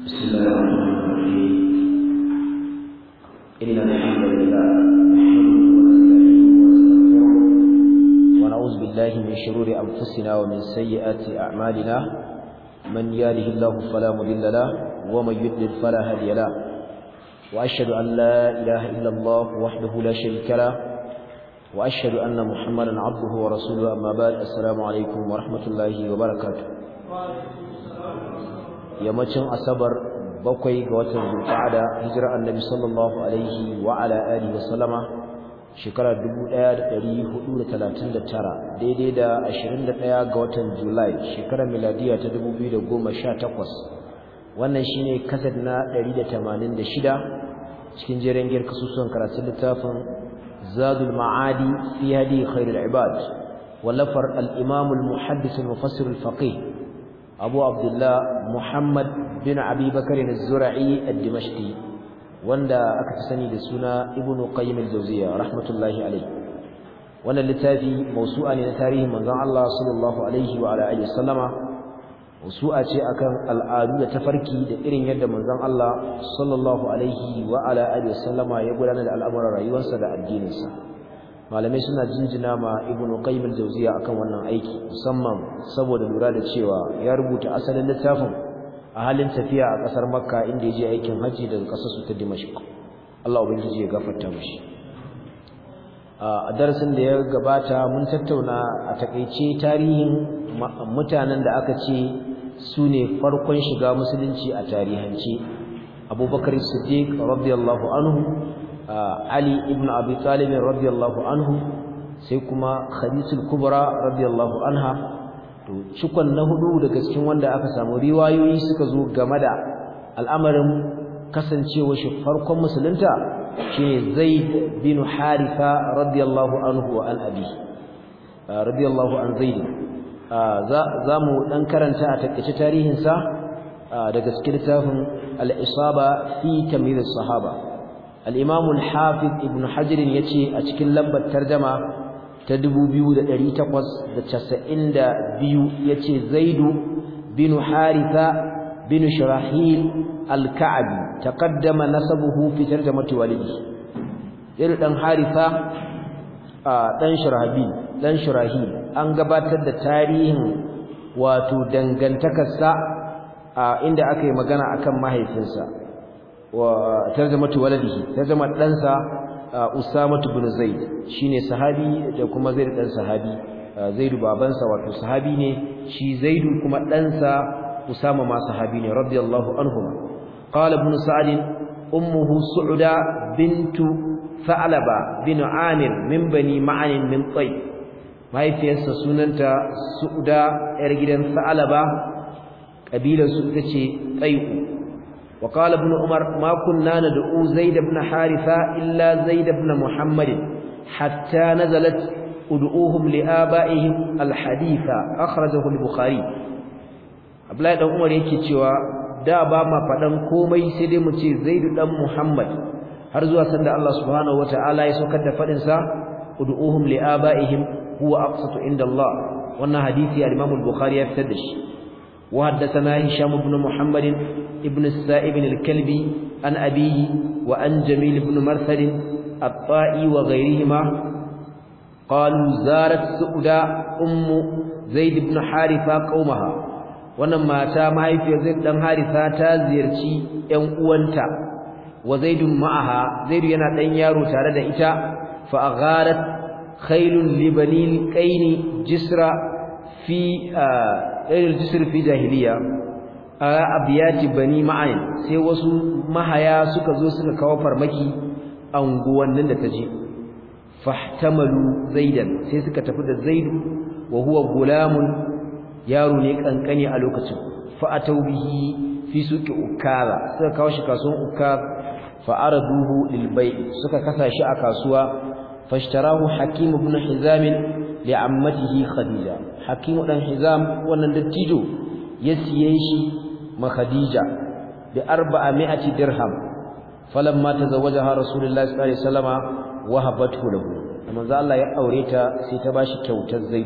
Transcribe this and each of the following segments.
بسم الله الرحمن الرحيم إن الحمد لله نحمده ونستعينه ونستغفره ونعوذ بالله من شرور أنفسنا ومن سيئات أعمالنا من يهده الله فلا مضل له ومن يضلل فلا هادي له وأشهد أن لا إله إلا الله وحده لا شريك له وأشهد أن محمدا عبده ورسوله أما بعد السلام عليكم ورحمة الله وبركاته yammacin asabar 7 ga watan Zulqa'ada hijira annabi sallallahu alaihi wa ala alihi wasallama shekara 1439 daidai da 21 ga watan Julai shekarar miladiya ta 2018 wannan shine kasad na 186 cikin jerin girkasusun karatun littafin Zadul Ma'adi fi hadi khairul ibad wallafar al-imam al-muhaddis al-mufassir al-faqih Abu Abdullah Muhammad bin Abi Bakr az-Zura'i ad-Dimashqi wanda aka fi sani da suna Ibn Qayyim al-Jawziyya rahmatullahi alayhi wannan littafi mawsu'a ne na tarihin manzon Allah sallallahu alaihi wa ala alihi sallama mawsu'a ce akan al'adu da tafarki da irin yadda manzon Allah sallallahu alaihi wa ala alihi sallama ya gudanar da al'amuran rayuwarsa da addininsa malamai suna jinjina ma Ibn Qayyim al-Jawziyya akan wannan aiki musamman saboda lura da cewa ya rubuta asalin littafin a halin tafiya a kasar Makka inda ya je aikin haji daga kasar su ta Dimashq Allah ubangiji ya gafarta mishi a darasin da ya gabata mun tattauna a takeice tarihin mutanen da aka ce su ne farkon shiga musulunci a tarihance Abubakar Siddiq radiyallahu anhu Ali ibn Abi Talib radiyallahu anhu sai kuma Khadijatul Kubra radiyallahu anha to cikon na hudu daga cikin wanda aka samu riwayoyi suka zo game da al'amarin kasancewa shi farkon musulunta shine Zaid bin Haritha radiyallahu anhu wa an abi radiyallahu an Zaid za mu dan karanta a takeice tarihin sa daga cikin littafin al-Isaba fi tamyiz as-sahaba al-Imam al-Hafiz Ibn Hajar yace a cikin lambar tarjuma ta 2892 yace Zaid bin Haritha bin Shurahil al-Ka'bi taqaddama nasabuhu fi tarjamati walidi Zaid dan Haritha dan Shurahil an gabatar da tarihin wato dangantakarsa inda aka yi magana akan mahaifinsa wa tarjamatu waladihi tarjama ɗansa Usama ibn Zaid shine sahabi da kuma Zaid dan sahabi Zaid babansa wato sahabi ne shi Zaid kuma ɗansa Usama ma sahabi ne radiyallahu anhuma qala ibn Sa'd ummuhu Su'da bintu Tha'laba bin Amir min bani Ma'an min Tay mahaifiyarsa sunanta Su'da yar gidan Tha'laba kabilar su tace Tayyu وقال ابن عمر ما كنا ندعو زيد بن حارثة إلا زيد بن محمد حتى نزلت ادعوهم لآبائهم الحديث أخرجه البخاري Abdullahi dan Umar yake cewa da ba ma fadan komai sai dai mu ce Zaid dan Muhammad har zuwa sanda Allah subhanahu wataala ya saukar da fadin sa ud'uhum liabaihim huwa aqsatu inda Allah wannan hadisi al-Imam al-Bukhari ya fitar da shi وحدثنا هشام بن محمد ابن السائب الكلبي عن أبيه وعن جميل بن مرثد الطائي وغيرهما قالوا زارت سؤدا أم زيد بن حارثة قومها ونما تامها في زيد بن حارثة تازيرتي ينقوانتا وزيد معها زيد ينادين يارو تارد إتا فأغارت خيل لبني الكين جسر في al-jisr fi jahiliya abiyati bani ma'an sai wasu mahaya suka zo suka kawo farmaki anguwannin da taje fahtamalu zaidan sai suka tafi da zaid wa huwa gulamun yaro ne kankani a lokacin fa atawbihi fi suqi ukara suka kawo shi kasuwan ukar fa araduhu lil bay' suka kasa shi a kasuwa fashtarahu hakim ibn hizam li'ammatihi khadija hakim dan hizam wannan dattijo ya siye shi ma khadija bi 400 dirham falamma tazawwajaha rasulullahi sallallahu alaihi wasallama wahabathu lahu manzo Allah ya aure ta sai ta bashi kyautar zaid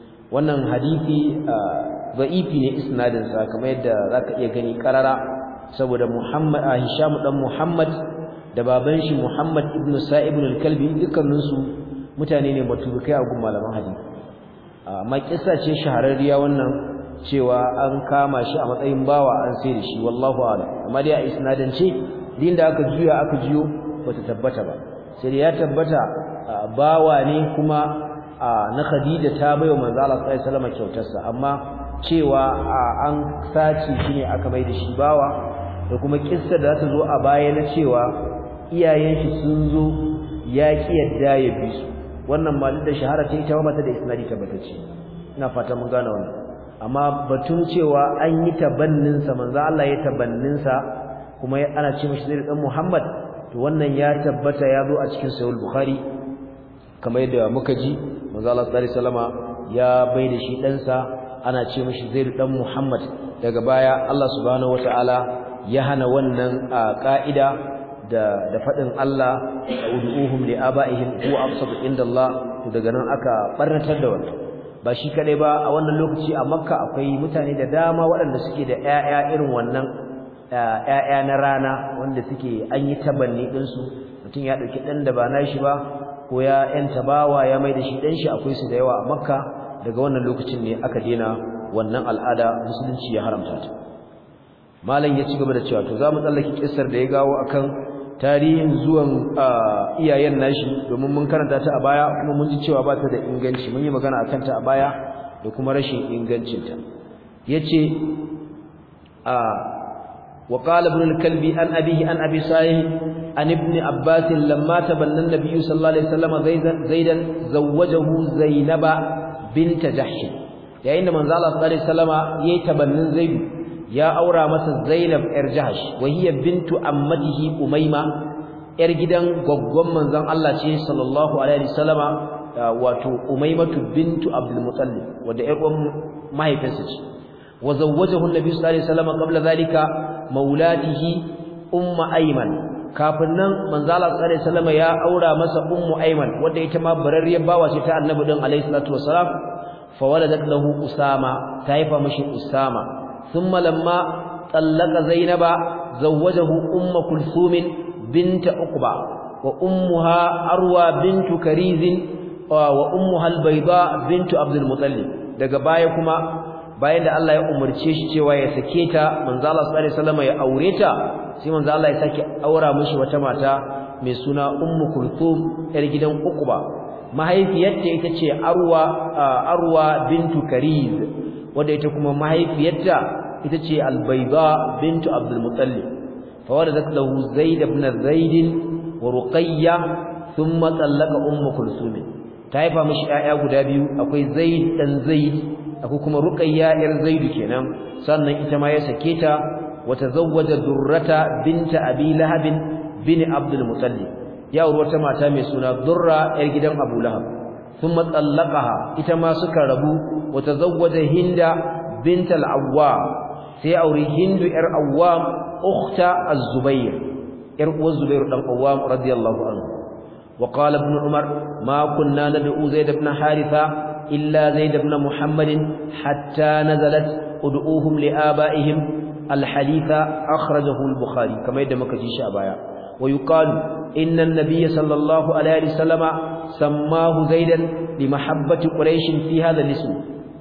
wannan hadisi da'ifi ne isnadin sa kamar yadda zaka iya gani karara saboda Hisham dan Muhammad da baban shi Muhammad ibn Sa'ib al-Kalbi dukkanin su mutane ne matubukai a gun malaman hadisi amma kissa ce shahararriya wannan cewa an kama shi a matsayin bawa an sai da shi wallahu a'lam amma dai a isnadance din da aka jiyo bata tabbata ba sai ya tabbata bawa ne kuma na Khadija ta bayo manzo Allah sallallahu alaihi wasallam kyautarsa amma cewa an sace shi ne aka mai da shi bawa da kuma kissa da ta zo a baya na cewa iyayen shi sun zo ya ki yadda ya bi su wannan ma da shahara ce ita ba ta da isnadi tabbatacce ina fata mun gane wannan amma batun cewa an yi tabannin sa manzo Allah ya tabannin sa kuma ana ce mishi Zaid dan Muhammad to wannan ya tabbata ya zo a cikin Sahih Bukhari kamar yadda muka ji manzo Allah sallallahu alaihi wasallama ya bai da shi dan sa ana ce mishi Zaid dan Muhammad daga baya Allah subhanahu wataala ya hana wannan ka'ida da fadin Allah ud'uhum li abaihim huwa absatu indallah to daga nan aka barnatar da wannan ba shi kadai ba a wannan lokaci a Makka akwai mutane da dama waɗanda suke da ƴaƴa irin wannan ƴaƴa na rana wanda suke an yi tabanni din su mutum ya dauki dan da ba nashi ba ko ya yanta bawa ya mai da shi dan shi akwai su da yawa a Makka daga wannan lokacin ne aka dena wannan al'ada musulunci ya haramta ta malam ya ci gaba da cewa to zamu tsallake kissar da ya gawo akan tarihin zuwan iyayen nashi domin mun karanta ta a baya kuma mun ji cewa ba ta da inganci mun yi magana akan ta a baya da kuma rashin ingancin ta yace wa qala ibn al-kalbi an abihi an abi sa'ih an ibn abbas lamma tabanna an-nabiy sallallahu alaihi wasallam zaidan zawwajahu zainaba bint jahsh yayin da manzo Allah sallallahu alaihi wasallama yayi tabannin zaid ya aura masa zainab yar jahsh wa hiya bintu ammatihi umayma yar gidan goggon manzon Allah ce sallallahu alaihi wasallama wato umaymatu bintu abdul muttalib wanda yar uwan mahaifinsa ce wa zawwajahu annabi sallallahu alaihi wasallama qabla zalika maulatihi umma ayman kafin nan manzo Allah sallallahu alaihi wasallama ya aura masa ummu ayman wanda ita ma bararriyar bawa ce ta annabi din alaihi salatu wassalam فولدت له أسامة تايفا مشي أسامة ثم لما طلق زينب زوجه أم كلثوم بنت عقبة وأمها أروى بنت كريز وأمها البيضاء بنت عبد المطلب daga baya kuma bayan da Allah ya umurce shi cewa ya sake ta manzo Allah sallallahu alaihi wasallam ya aure ta sai manzo Allah ya sake aura mishi wata mata mai suna ummu kulthum yar gidan uqba mahaifiyarta ita ce arwa bintu kariz wanda ita kuma mahaifiyarta ita ce albayda bintu abdul muttalib fawaladat lahu zaid ibn zaid wa ruqayya thumma talaqa ummu kulthum ta haifa mishi ƴaƴa guda biyu akwai zaid dan zaid akwai kuma ruqayya yar zaid kenan sannan ita ma ya sake ta wa tazawwaja durrata binta abi lahab bin abdul muttalib ya aure wata mata mai suna Durra yar gidan Abu Lahab thumma tallaqaha ita ma suka rabu wa tazawwaja Hinda bint al-Awwam sai aure Hindu yar Awwam ukhta az-Zubair yar uwar Zubair dan Awwam radiyallahu anhu wa qala ibn Umar ma kunna nad'u Zaid ibn Haritha illa Zaid ibn Muhammad hatta nazalat ud'uhum li abaihim al-haditha akhrajahu al-Bukhari kamar yadda muka ji shi a baya ويقال إن النبي صلى الله عليه وسلم سماه زيدا لمحبة قريش في هذا الاسم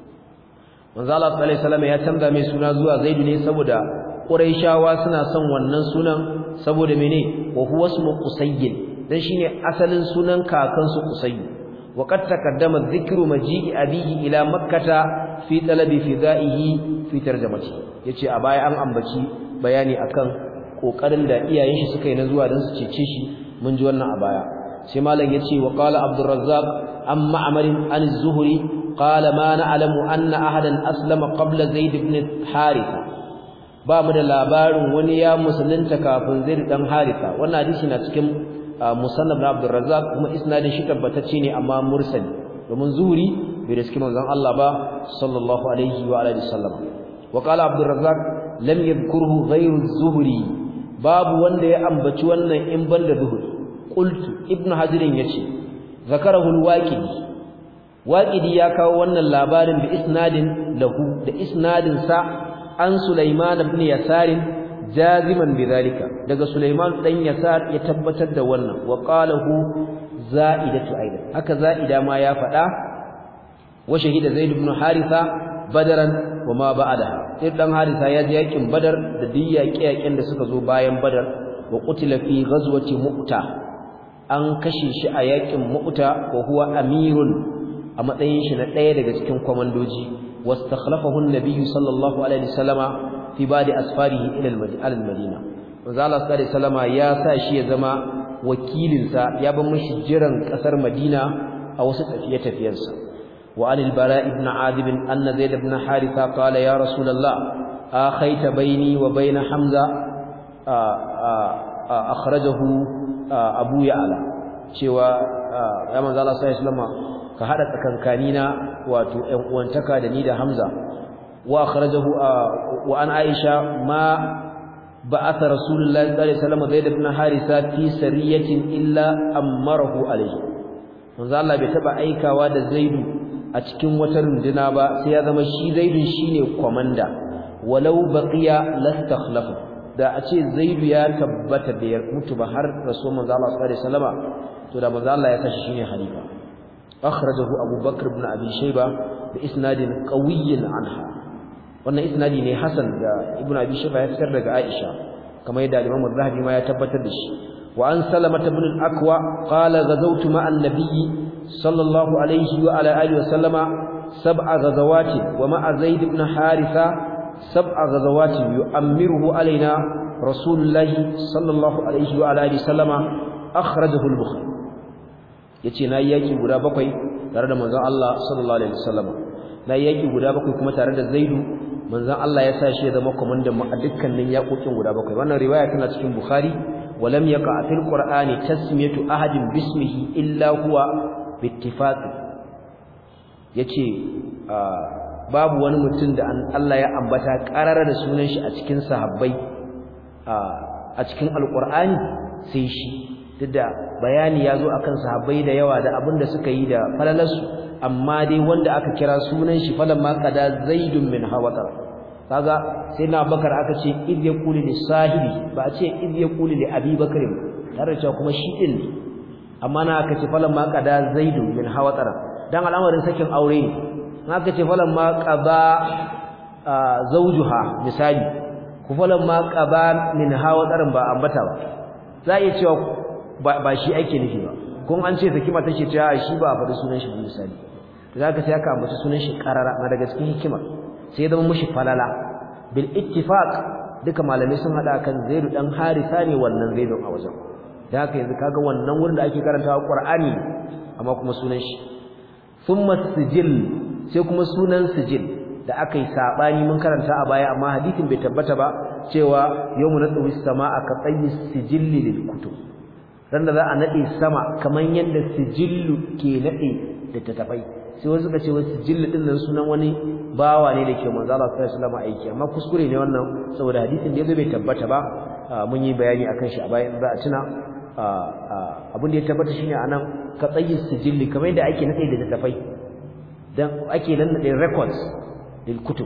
manzo Allah sallallahu alaihi wasallam ya canza mai suna zuwa Zaid ne saboda Quraishawa suna son wannan sunan saboda mene wa huwa ismu Qusayy dan shine asalin sunan kakan su Qusayy wa qad taqaddama dhikru maji'i abihi ila makkah fi talabi fidaihi fi tarjamati yace a baya an ambaci bayani akan kokarin da iyayen shi suka yi na zuwa dan su cece shi mun ji wannan a baya sai malam yace wa qala Abdurrazzaq amma amarin an az-Zuhri qala ma na'lamu anna ahadan aslama qabla Zaid ibn Haritha ba mu da labarin wani ya musulunta kafin Zaid dan Haritha wannan hadisi na cikin musannaf na Abdurrazzaq kuma isnadin shi tabbatacce ne amma mursali domin Zuhri bai riski manzon Allah ba sallallahu alaihi wa alihi wasallam wa qala Abdurrazzaq lam yadhkurhu ghayru az-Zuhri babu wanda ya ambaci wannan in banda Zuhri qultu ibnu hajirin yace zakarahu al-waqidi waqidi ya kawo wannan labarin bi isnadin lahu da isnadin sa an Sulaiman ibn Yasar jaziman bidhalika daga Sulaiman dan Yasar ya tabbatar da wannan wa qalahu za'idatu aidan haka za'ida ma ya fada wa shahida Zaid ibn Haritha badaran wa ma ba'daha sai dan Haritha ya ji yakin Badar da yaƙen da suka zo bayan Badar wa qutila fi ghazwati Mu'ta an kashe shi a yakin Mu'ta wa huwa amirun a matsayin shi na ɗaya daga cikin komandoji wastakhlafahu an-nabiy sallallahu alaihi wasallama fi ba'di asfarihi ila al-Madina manzo Allah sallallahu alaihi wasallama ya sa shi ya zama wakilinsa ya bar mishi jiran kasar Madina a wasu tafiye-tafiyensa وعن البراء بن عازب أن زيد بن حارثة قال يا رسول الله آخيت بيني وبين حمزة أخرجه أبو يعلى شوى يا من الله صلى الله عليه وسلم كهذا تكنكانينا وانتكى دنيد حمزة وأخرجه وعن عائشة ما بعث رسول الله صلى الله عليه وسلم زيد بن حارثة في سرية إلا أمره عليه من الله بيتبع أيكا واد زيد a cikin wata runduna ba sai ya zama shi Zaidun shine komanda walau baqiya lastakhlafu da a ce Zaidu ya tabbata da mutu ba har Rasul manzo Allah sallallahu alaihi wasallama to da manzo Allah ya tashi shine halifa akhrajahu Abu Bakr ibn Abi Shayba bi isnadin qawiyyin anha wannan isnadi ne hasan da Ibn Abi Shayba ya fitar daga Aisha kamar yadda Imam Az-Zahabi ma ya tabbatar da shi wa an Salamah ibn al-Aqwa qala ghazawtu ma'a an-nabiy صلى الله عليه وعلى آله وسلم 7 غزوات ومع زيد بن حارثة 7 غزوات يؤمره علينا رسول الله صلى الله عليه وعلى آله وسلم أخرجه البخاري yace na yaki guda 7 tare da manzon Allah sallallahu alaihi wasallam na yaki guda 7 kuma tare da Zaidu manzon Allah ya sa shi ya zama komandan mu a dukkanin yakokin guda 7 wannan riwaya tana cikin Bukhari walam yaqa fil qur'ani tasmiyatu ahadin bismihi illa huwa bittifaqi yace babu wani mutum da Allah ya ambata karara da sunan shi a cikin sahabbai a cikin alqur'ani sai shi duk bayani yazo akan sahabbai da yawa da abinda suka yi da falalarsu amma dai wanda aka kira sunan shi falamma qada zaidun min hawatar kaga sai na bakar aka ce id yaqulu li sahibi ba a ce id yaqulu li abi bakr tare da kuma shi din ne amma na aka ce falamma qada zaidun min hawatar dan al'amarin sakin aure ne aka ce falamma qaba zawjuha misali ku falamma qaba min hawatar ba ambata ba za iya cewa ba shi ake nufi ba kun an ce saki mata ce cewa shi ba a faɗi sunan shi misali zaka sai aka ambaci sunan shi karara na daga cikin hikima sai zama mushi falala bil ittifaq duka malamai sun hada kan Zaid dan Haritha ne wannan Zaid a wajen da haka yanzu kaga wannan wurin da ake karantawa Qur'ani amma kuma sunan shi thumma sijil sai kuma sunan sijil da aka yi sabani mun karanta a baya amma hadisin bai tabbata ba cewa yawmu nadwi samaa ka tayyis sijilli lil kutub dan da za a nade sama kaman yanda sijillu ke nade da tatafai sai wasu suka ce wasu sijillu din nan sunan wani bawa ne da ke manzo Allah sallallahu alaihi wasallam aiki amma kuskure ne wannan saboda hadisin da yazo bai tabbata ba mun yi bayani akan shi a baya za a tuna abin da ya tabbata shine anan ka tsayi sijilli kamar yadda ake nade da tatafai dan ake nan da records lil kutub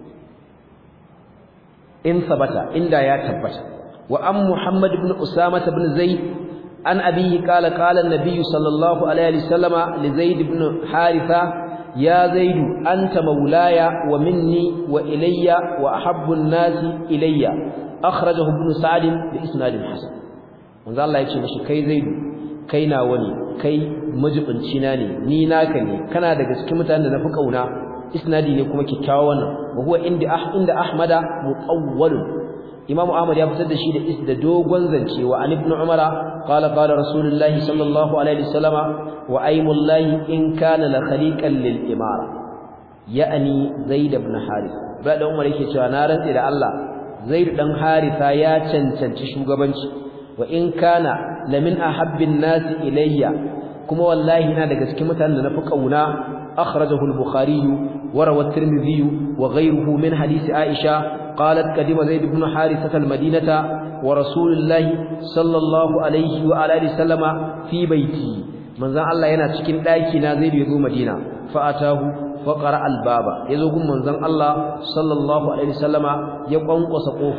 in sabata inda ya tabbata wa am Muhammad ibn Usama ibn Zaid an abihi qala an-nabiy sallallahu alaihi wasallama li Zaid ibn Haritha ya Zaid anta maulaya wa minni wa ilayya wa ahabbu an-nasi ilayya akhrajahu ibn Sa'd bi isnad hasan manzo Allah yace mishi kai Zaid kai nawa ne kai majibinci na ne ni naka ne kana daga cikin mutanen da nafi kauna isnadi ne kuma kikkiawa wannan wa huwa inda ahmada muqawwal imam ahmad ya fitar da shi da dogon zance wa an ibn umara qala rasulullahi sallallahu alaihi wasallama wa aymullahi in kana la khaliqan lil imara ya'ni zaid ibn harith ba da umar yake cewa na rantsi da Allah zaid dan haritha ya cancanci shugabanci wa in kana lamin ahabbin nasi ilayya kuma wallahi ina daga cikin mutanen da nafi kauna akhrajahu al-bukhari wa rawa at-tirmidhi wa ghayruhu min hadith aisha qalat qadima zaid ibn harithah al-madinata wa rasulullahi sallallahu alayhi wa alihi sallama fi baiti manzon Allah yana cikin daki na zaid yazo madina fa atahu fa qara al-baba yazo gun manzon Allah sallallahu alaihi wasallama ya kwankwasa kofa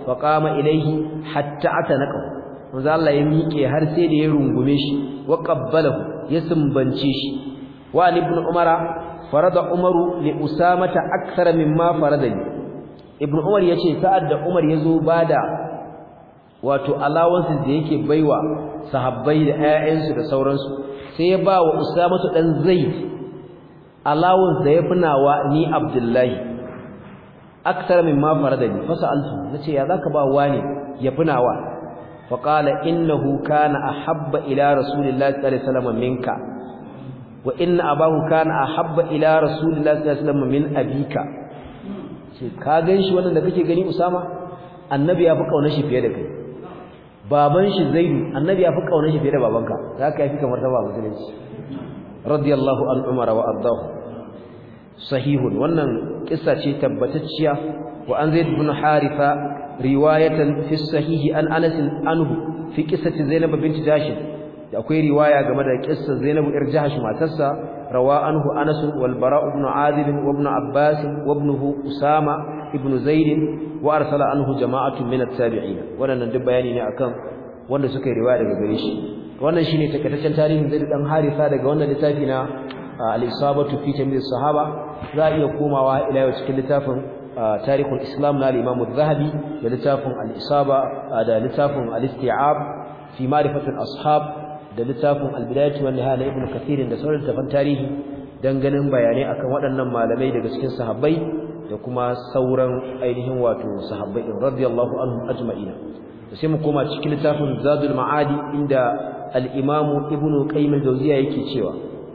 fa qama ilayhi hatta atanaka manzo Allah ya miƙe har sai da ya rungume shi wa qabbalahu ya sumbance shi wa ibn umara farada umaru li usamata akthara mimma faradani ibn umar yace sa'ad da umar yazo bada wato allowances da yake baiwa sahabbai da ƴaƴansu da sauransu sai ya ba wa usamatu dan zaid allowance da yafi nawa ni abdullahi akthara mimma faradani fasaltu nace ya zaka ba wani yafi nawa faqala innahu kana ahabba ila rasulillahi sallallahu alaihi wasallam minka wa inna abahu kana ahabba ila rasulillahi sallallahu alaihi wasallam min abika sai ka ganshi wannan da kake gani Usama annabi ya fi kaunar shi fiye da kai baban shi Zaidu annabi ya fi kaunar shi fiye da babanka zaka yafi kamar ta babu musulunci radiyallahu an umara wa ardahu sahihun wannan kissa ce tabbatacciya wa an Zaid ibn Haritha riwayatan fi sahih an Anas anhu fi qissati Zainab bint Jahsh da akwai riwaya game da kissar Zainab ir Jahsh matarsa rawa anhu Anas wal Bara ibn Azib wa ibn Abbas wa ibnuhu Usama ibn Zaid wa arsala anhu jama'atun min at-tabi'in wannan duk bayani ne akan wanda suka yi riwaya daga gare shi wannan shine takaitaccen tarihin Zaid dan Haritha daga wannan littafi na al-Isabatu fi tamyiz sahaba za iya komawa ila cikin littafin tarihul Islam na al-Imam az-Zahabi da littafin al-Isaba da littafin al-Isti'ab fi ma'rifatul ashab da littafin al-Bidayah wa Nihaya na Ibn Kathir da sauran tafan tarihi dan ganin bayanai akan waɗannan malamai daga cikin sahabbai da kuma sauran ainihin wato sahabbai radiyallahu anhum ajma'ina sai mu koma cikin littafin Zadul Ma'adi inda al-Imam Ibn Qayyim al-Jawziyya yake cewa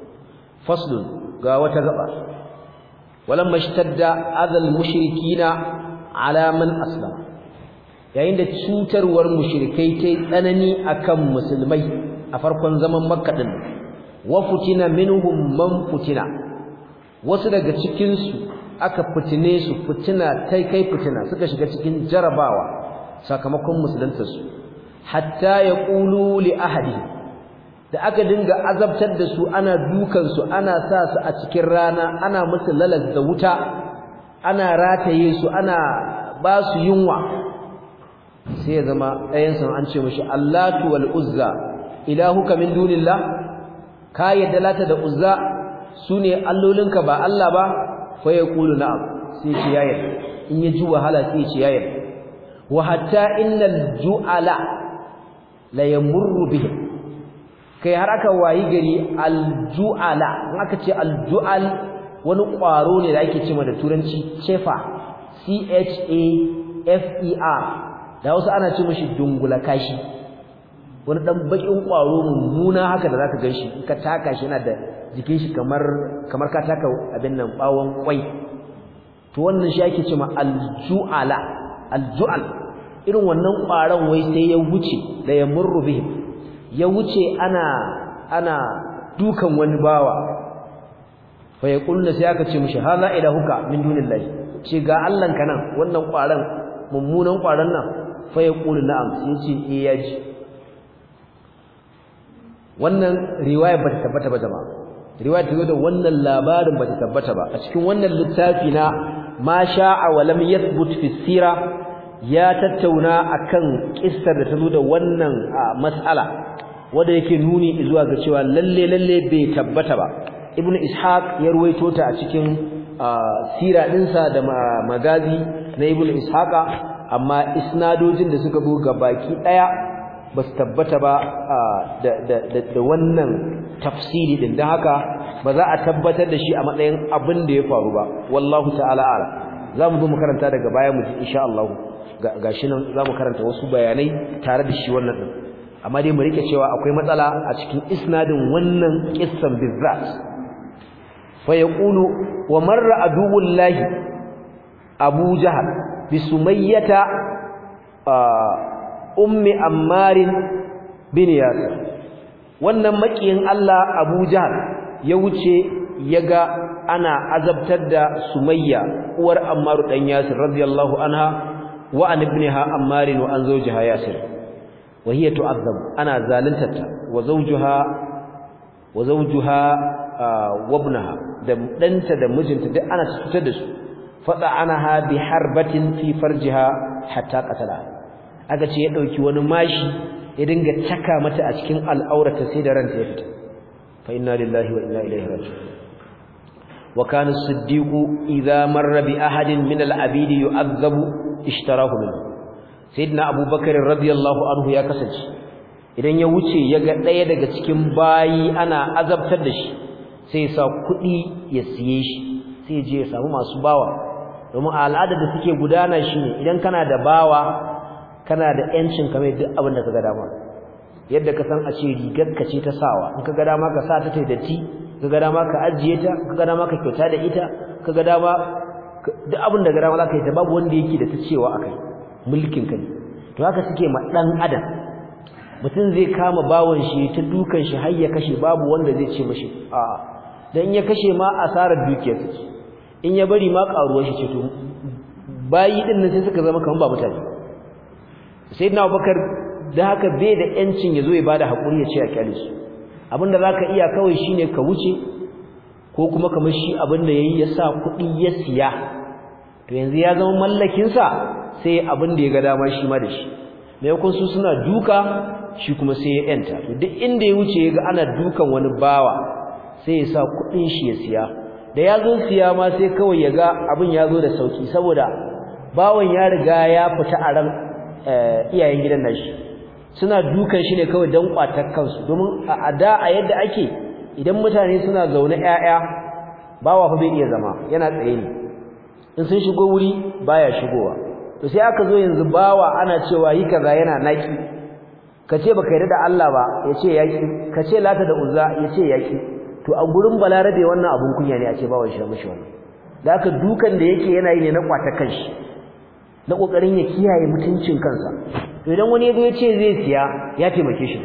faslun ga wata gaba walamma ishtadda adal mushrikina ala man aslama yayin da cutarwar mushrikai tai tsanani akan musulmai a farkon zaman Makka din wa futina minhum man futina wasu daga cikin su aka fitine su fitina kai fitina suka shiga cikin jarabawa sakamakon musulunta su hatta yaqulu li ahadi da aka dinga azabtar da su ana dukan su ana sa su a cikin rana ana musu lalas da wuta ana rataye su ana ba su yunwa sai ya zama ɗayan san an ce mishi Allatu wal Uzza ilahuka min dunillah ka yadda Lata da Uzza sune allolinka ba Allah ba fa yaqulu na'am sai ce ya yadda in ya ji wahala sai ce ya yadda wa hatta innal ju'ala la yamurru bihi kai har aka wayi gari al-ju'ala in aka ce al-ju'al wani ƙwaro ne da ake cewa da turanci chefa CHAFER da wasu ana ce mishi dungula kashi wani dan bakin ƙwaro mummuna haka da zaka ganshi in ka taka shi yana da jikin shi kamar ka taka abin nan bawon kwai to wannan shi ake cewa al-ju'ala al-ju'al irin wannan ƙwaron wai sai ya wuce da ya murru bihim ya wuce ana dukan wani bawa fa yaqulna sai aka ce mishi hadha ilahuka min dunillahi ce ga Allahnka nan wannan ƙwaron mummunan ƙwaron nan fa yaqulu na'am sai ce eh yaji wannan riwaya bata tabbata ba jama'a riwaya ta da wannan labarin bata tabbata ba a cikin wannan littafi na ma sha'a wa lam yathbut fi sira ya tattauna akan kissar da ta zo da wannan mas'ala wanda yake nuni zuwa ga cewa lalle bai tabbata ba ibnu ishaq ya ruwaito ta a cikin sira dinsa da magazi na ibnu ishaqa amma isnadojin da suka zo ga baki daya basu tabbata ba da wannan tafsiri din dan haka ba za a tabbatar da shi a matsayin abin da ya faru ba wallahu ta'ala a'lam zamu zo mu karanta daga baya mu ji insha Allah gashi nan zamu karanta wasu bayanai tare da shi wannan din amma dai mu rike cewa akwai matsala a cikin isnadin wannan kissan bizzat fa yaqulu wa marra aduwullahi abu jahal bi sumayyata ummi ammar bin yasir wannan makiyin Allah abu jahal ya wuce yaga ana azabtar da sumayya uwar ammar dan yasir radiyallahu anha wa an ibnaha ammar wa an zawjaha yasir وهي تعذب انا زالنتتا وزوجها وابنها da danta da mijinta duk ana cutar da su fada anaha bi harbatin fi farjiha hatta qatala aka ce ya dauki wani mashi ya dinga caka mata a cikin al'aurata sai da ranta ya fita fa inna lillahi wa inna ilaihi raji'un wa kana as-siddiq idha marra bi ahadin min al-abid yu'adhabu ishtarahu minhu sayyidina abubakar radiyallahu anhu ya kasance idan ya wuce ya ga daya daga cikin bayi ana azabtar da shi sai ya sa kuɗi ya siye shi sai je ya samu masu bawa domin al'adar da suke gudana shine idan kana da bawa kana da yancin ka mai duk abin da kaga dama yadda ka san a ce rigar ka ce ta sawa in kaga dama ka sa ta tai datti kaga dama ka ajiye ta kaga dama ka kyauta da ita kaga dama duk abin da kaga dama zaka yi ta babu wanda yake da ta cewa akai mulkin ka ne to haka suke ma dan adam mutum zai kama bawon shi ta dukan shi har ya kashe babu wanda zai ce mishi a'a dan ya kashe ma asarar dukiyar sa in ya bari ma karuwar shi ce to bayi din nan sai suka zama kaman ba mutane sayyidina Abubakar da haka bai da yancin yazo ya bada hakuri ya ce a kyale su abinda zaka iya kawai shine ka wuce ko kuma kamar shi abinda yayi ya sa kuɗi ya siya to yanzu ya zama mallakin sa sai abinda ya ga dama shi ma da shi maimakon su suna duka shi kuma sai ya yanta to duk inda ya wuce ya ga ana dukan wani bawa sai ya sa kuɗin shi ya siya da ya zo siya ma sai kawai ya ga abin ya zo da sauki saboda bawan ya riga ya fita a ran iyayen gidan nashi suna dukan shi ne kawai dan kwatar kansu domin a da a yadda ake idan mutane suna zaune ƴaƴa bawa fa bai iya zama yana tsaye ne in sun shigo wuri baya shigowa to sai aka zo yanzu bawa ana cewa yi kaza yana naki kace baka yarda da Allah ba yace yaki kace lata da uzza yace yaki to a gurin balarabe wannan abun kunya ne a ce bawan shi mishi wannan da aka dukan da yake yana yi ne na kwatar kanshi na kokarin ya kiyaye mutuncin kansa to idan wani yazo yace zai siya ya taimake shi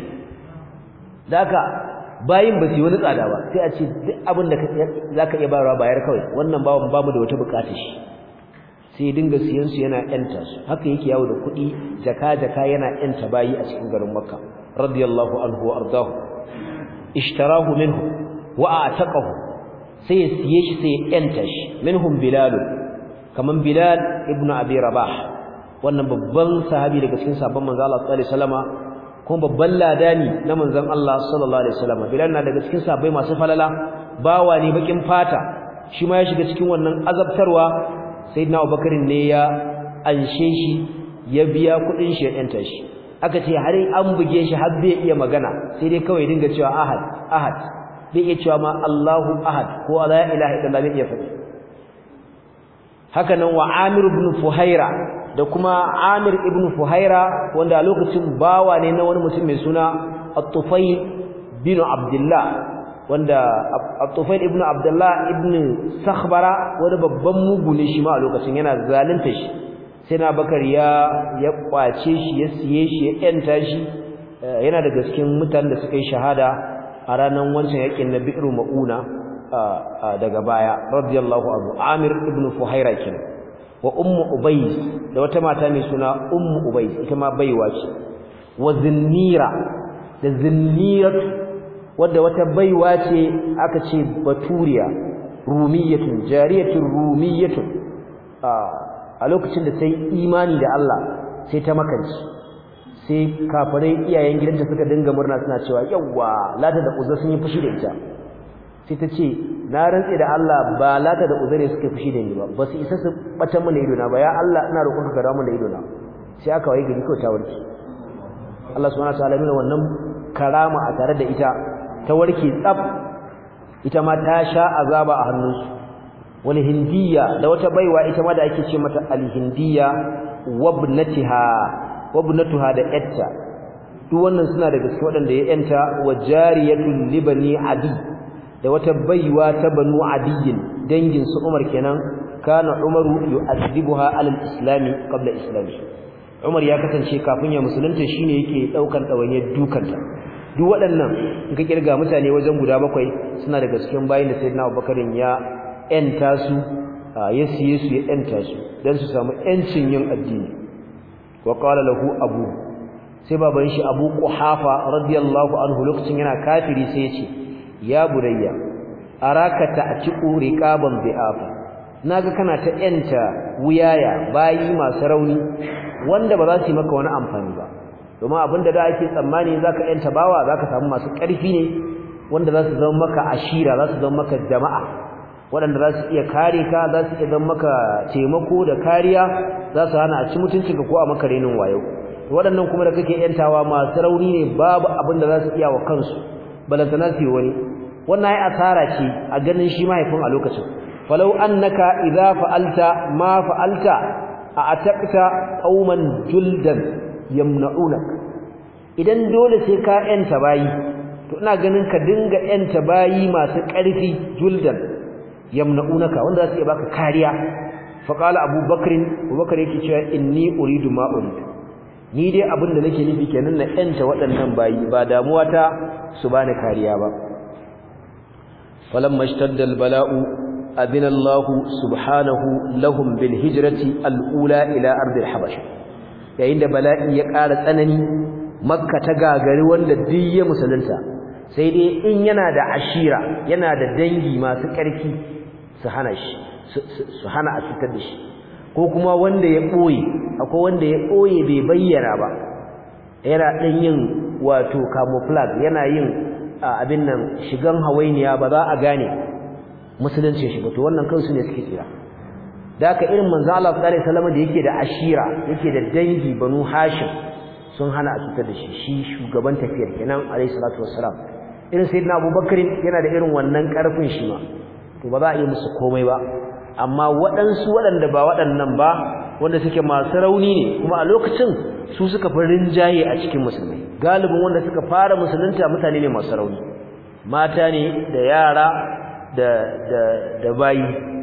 da haka bayin ba su wani tsada ba sai a ce duk abin da zaka iya bayarwa bayar kawai wannan bawan bamu da wata bukata shi sai dinga siyan su yana yanta su haka yake yawo da kuɗi jaka yana yanta bayi a cikin garin Makka radiyallahu anhu wa ardahu ishtarahu minhu wa ataqahu sai ya siye shi sai ya yanta shi minhum bilal kaman bilal ibnu abi rabah wannan babban sahabi daga cikin sahabban manzo Allah sallallahu alaihi wasallama kuma babban ladani na manzon Allah sallallahu alaihi wasallama bilal na daga cikin sahabbai masu falala bawa ne bakin fata shi ma ya shiga cikin wannan azabtarwa sayyidina Abubakar ne ya anshe shi ya biya kudin shi ya yanta shi aka ce har an buge shi har bai iya magana sai dai kawai dinga cewa ahad ahad bai iya cewa ma Allahu ahad ko la ilaha illallah bai iya faɗi haka nan wa Amir ibn Fuhaira da kuma Amir ibn Fuhaira wanda a lokacin bawa ne na wani mutum mai suna At-Tufayl bin Abdullah wanda At-Tufayl ibn Abdullah ibn Sakhbara wani babban mugu ne shi ma a lokacin yana zalunta shi sai na Bakar ya kwace shi ya siye shi ya yanta shi yana daga cikin mutanen da suka yi shahada a ranar wancan yakin na Bi'ru Mauna daga baya radiyallahu anhu Amir ibn Fuhaira kenan wa ummu Ubayd da wata mata mai suna ummu Ubayd ita ma baiwa ce wa Zinnira da Zinnirat wadda wata baiwa ce aka ce Baturiya Rumiyatun jariyatun Rumiyatun a lokacin da sai imani da Allah sai ta makanci sai kafirai iyayen gidanta suka dinga murna suna cewa yawa lata da uzza sun yi fushi da ita sai ta ce na rantse da Allah ba lata da uzza ne suka fushi da ni ba su isa su bata mana ido na ba ya Allah ina roƙonka ka dawo mana ido na sai aka waye gari kawai ta warke Allah subhanahu wa ta'ala nuna wannan karama a tare da ita ta warke tsaf ita ma ta sha azaba a hannunsu wal hindiya da wata baiwa ita ma da ake ce mata al hindiya wabnatuha da yatta duk wannan suna daga cikin wadanda ya yanta wa jariyatul libani adi da wata baiwa ta banu adiyin dangin su Umar kenan kana Umaru yu'adibuha alal islami qabla islami Umar ya kasance kafin ya musulunta shine yake daukan dawainiyar dukanta duk waɗannan in ka kirga mutane wajen guda bakwai suna daga cikin bayin da Sayyidina Abubakar ya yanta su ya siye su ya yanta su dan su samu yancin yin addini wa qala lahu abu sai baban shi Abu Quhafa radiyallahu anhu lokacin yana kafiri sai ya ce ya burayya araka ta'tiqu riqaban bi'afa naga kana ta yanta wuyaya bayi masu rauni wanda ba za su yi maka wani amfani ba domin abinda da ake tsammani zaka yanta bawa zaka samu masu ƙarfi ne wanda za su zama maka ashira za su zama maka jama'a waɗanda za su iya kare ka za su iya zama maka taimako da kariya za su hana a ci mutuncinka ko a maka renin wayo waɗannan kuma da kake yantawa masu rauni ne babu abin da za su iya wa kansu balantana su yi wani wannan ai asara ce a ganin shi mahaifin a lokacin falau annaka idza fa'alta ma fa'alta a ataqta qauman juldan yamna'unak idan dole sai ka yanta bayi to ina ganin ka dinga yanta bayi masu ƙarfi juldan yamna'unaka wanda za su iya baka kariya fa qala abubakar yake cewa inni uridu ma uridu ni dai abin da nake nufi kenan na yanta waɗannan bayi ba damuwa ta su bani kariya ba falamma ishtadda albala'u adina Allah subhanahu lahum bil hijrati al-ula ila ardi al-habasha yayin da bala'i ya ƙara tsanani makka ta gagari wanda duk ya musulunta sai dai in yana da ashira yana da dangi masu ƙarfi su hana shi su hana a fitar da shi ko kuma wanda ya boye akwai wanda ya boye bai bayyana ba yana dan yin wato camouflage yana yin abin nan shigan hawainiya ba za a gane musulunci shi ba to wannan kansu ne suke tsira da haka irin manzo Allah sallallahu alaihi wasallam da yake da ashira yake da dangi banu hashim sun hana a fitar da shi shugaban tafiyar kenan alaihi salatu wassalam irin sayyidina abubakar yana da irin wannan karfin shi ma to ba za a yi musu komai ba amma waɗansu waɗanda ba waɗannan ba wanda suke masu rauni ne kuma a lokacin su suka fi rinjaye a cikin musulmai galibin wanda suka fara musulunta mutane ne masu rauni mata ne da yara da bayi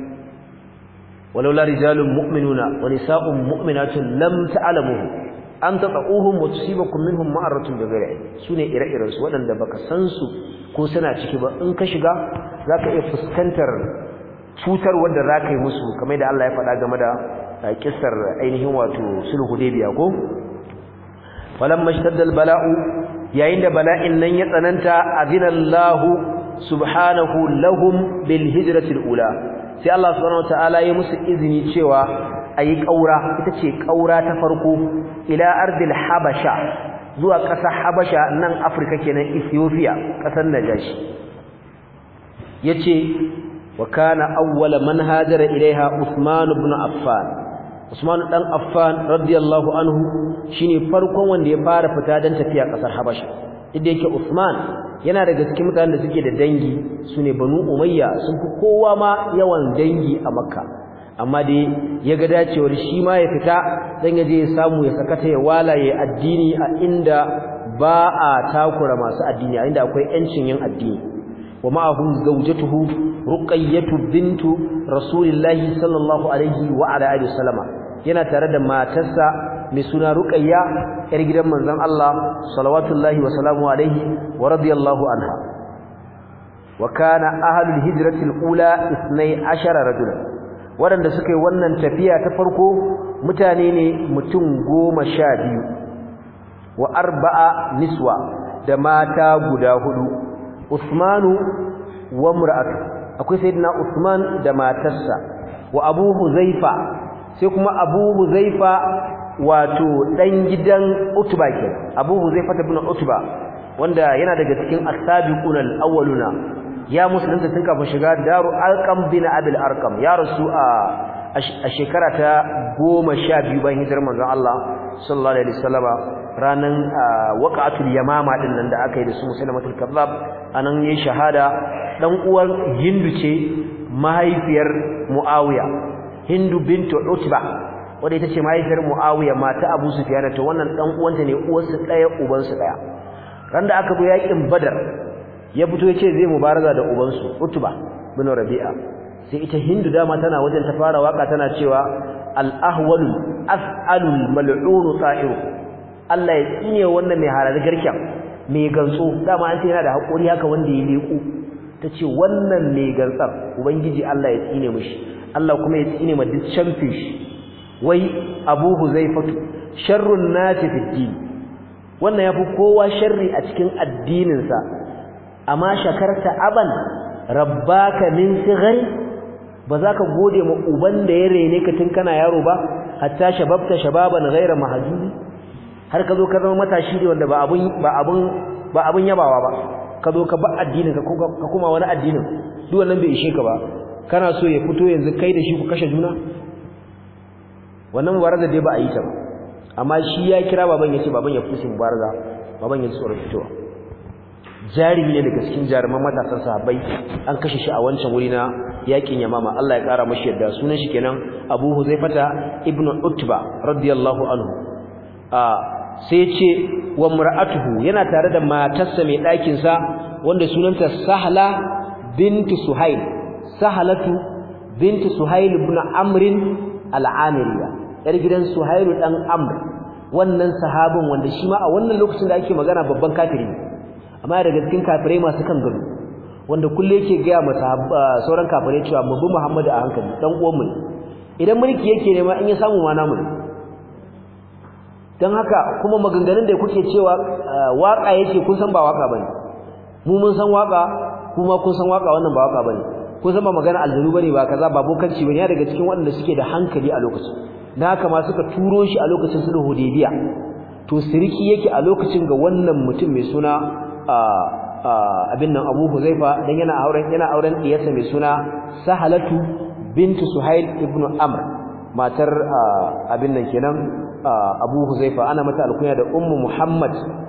walaula rijalun mu'minuna wa nisa'un mu'minatun lam ta'lamuhu an taqauhum wa tusibakum minhum ma'aratun bighairi sune ire-iren su waɗanda baka san su ko suna ciki ba in ka shiga zaka iya fuskantar cutar wanda zaka yi musu kamar da Allah ya faɗa game da kissar ainihin wato sulhu hudaybiya ko falamma ishtadda albala'u yayin da bala'in nan ya tsananta azinallahu subhanahu lahum bil hijrati alula sai Allah subhanahu wataala ya musu izini cewa ayi kaura ita ce kaura ta farko ila ardil habasha zuwa ƙasar habasha nan Afirka kenan Ethiopia ƙasar Najashi yace wa kana awwala man hajara ilaiha Uthman ibn Affan Usman dan Affan radiyallahu anhu shine farkon wanda ya fara fita dan tafiya ƙasar Habasha inda yake Uthman yana daga cikin mutanen da suke da dangi sune Banu Umayya sun fi kowa ma yawan dangi a Makka amma dai yaga dacewar shi ma ya fita dan yaje ya samu ya sakata ya walaye addini a inda ba a takura masu addini a inda akwai yancin yin addini wa ma'ahu zawjatuhu ruqayyatu bintu rasulillahi sallallahu alaihi wa ala alihi wasallama yana tare da matarsa mai suna ruqayya yar gidan manzon Allah salawatullahi wa salamu alaihi wa radiyallahu anha wa kana ahlul hijratil ula 12 rajulan waɗanda suka yi wannan tafiya ta farko mutane ne mutum 12 wa 4 niswa da mata guda 4 Usmanu wa mur'atu akwai sayyidina Usman da matarsa wa Abu Huzaifa sai kuma Abu Huzaifa wato dan gidan Utba ke Abu Huzaifa ibn Utba wanda yana daga cikin as-sabiquna al-awwaluna ya musulunta tun kafin shiga daru Arqam bin Abil Arqam ya rasu a shekara ta 12 bayan hijirar manzon Allah sallallahu alaihi wasallama ranan waqatul yamama din nan da aka yi da su musulmatul kazzab anan yayin shahada dan uwar Hindu ce mahaifiyar Muawiya Hindu bintu Utba wanda ita ce mahaifiyar Muawiya mata Abu Sufyan to wannan dan uwanta ne uwarsu daya ubansu daya ran da aka zo yakin Badar ya fito yace zai mubaraza da ubansu Utba bin Rabi'a sai ita Hindu dama tana wajen ta fara waka tana cewa al-ahwalu af'alul mal'un ta'iru Allah ya tsine wannan mai harar garken mai gantso dama an ce yana da hakuri haka wanda ya leku tace wannan mai gantsar ubangiji Allah ya tsine mishi Allah kuma ya tsine ma duk champish wai Abu Huzaifatu sharrun nasi fi din wannan yafi kowa sharri a cikin addinin sa amma shakarta aban rabbaka min sighari ba za ka gode ma uban da ya rene ka tun kana yaro ba hatta shababta shababan ghayra mahjuri har ka zo ka zama matashi ne wanda ba abun yabawa ba ka zo ka ba addinin ka kuma wani addinin duk wannan bai ishe ka ba kana so ya fito yanzu kai da shi ku kashe juna wannan mubaraza dai ba a yi ta ba amma shi ya kira baban yace baban ya fushi mubaraza baban ya tsoro fitowa jarimi ne daga cikin jaruman matasan sahabbai an kashe shi a wancan wuri na yakin Yamama Allah ya kara mashi yadda sunan shi kenan Abu Huzaifata ibn Utba radiyallahu anhu sai ya ce wa mar'atuhu yana tare da matarsa mai ɗakin sa wanda sunanta Sahla bint Suhail Sahlatu bint Suhail ibn Amr al-Amiriya yar gidan Suhail dan Amr wannan sahabin wanda shi ma a wannan lokacin da ake magana babban kafiri amma daga cikin kafirai masu kan gado wanda kullu yake ga sauran kafirai cewa mu bi Muhammadu a hankali dan uwan mu idan mulki yake nema in ya samu ma namu dan haka kuma maganganun da kuke cewa waka yake kun san ba waka bane mu mun san waka kuma kun san waka wannan ba waka bane kun san ba magana aljanu bane ba kaza ba bokanci bane ya daga cikin waɗanda suke da hankali a lokacin dan haka ma suka turo shi a lokacin sulhu Hudaybiya to siriki yake a lokacin ga wannan mutum mai suna abin nan Abu Huzaifa dan yana auren diyarsa mai suna Sahalatu bint Suhail ibn Amr matar abin nan kenan Abu Huzaifa ana mata alkunya da Ummu Muhammad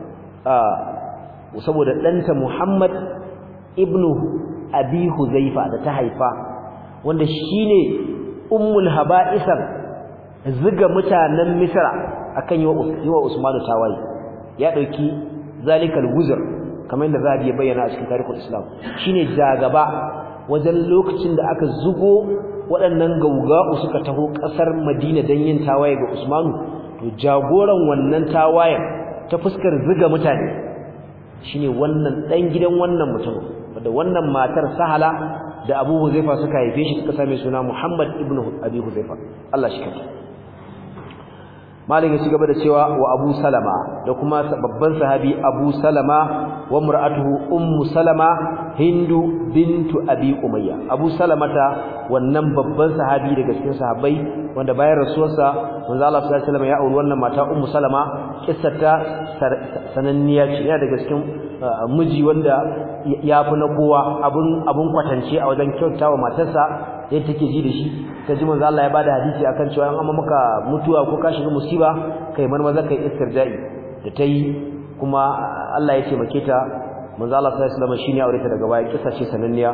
saboda danta Muhammad ibn Abi Huzaifa da ta haifa wanda shine ummul haba'isan ziga mutanen Misra akan yi wa Usman tawayi ya dauki zalikal wuzr kamar yadda Zahabi ya bayyana a cikin tarihin Islam shine jagaba wajen lokacin da aka zugo waɗannan gauga'u suka taho ƙasar Madina don yin tawaye ga Usmanu to jagoran wannan tawayen ta fuskar ziga mutane shine wannan dan gidan wannan mutum wanda wannan matar Sahala da Abu Huzaifa suka haife shi suka same suna Muhammad ibn Abi Huzaifa Allah shi kanta malin ya ci gaba da cewa wa Abu Salama da kuma babban sahabi Abu Salama wa mar'atuhu Ummu Salama Hindu bintu Abi Umayya Abu Salamata wannan babban sahabi daga cikin sahabbai wanda bayan rasuwarsa manzo Allah sallallahu alaihi wasallam ya auri wannan mata Ummu Salama kissata sananniya ce yana daga cikin miji wanda ya fi na kowa abun kwatance a wajen kyautawa matarsa yadda take ji da shi ta ji manzo Allah ya bada hadisi akan cewa an amma maka mutuwa ko ka shiga musiba kai marmaza kai istirja'i da tayi kuma Allah ya ce make ta manzo Allah sallallahu alaihi wasallam shine aure ta daga baya kissa ce sananniya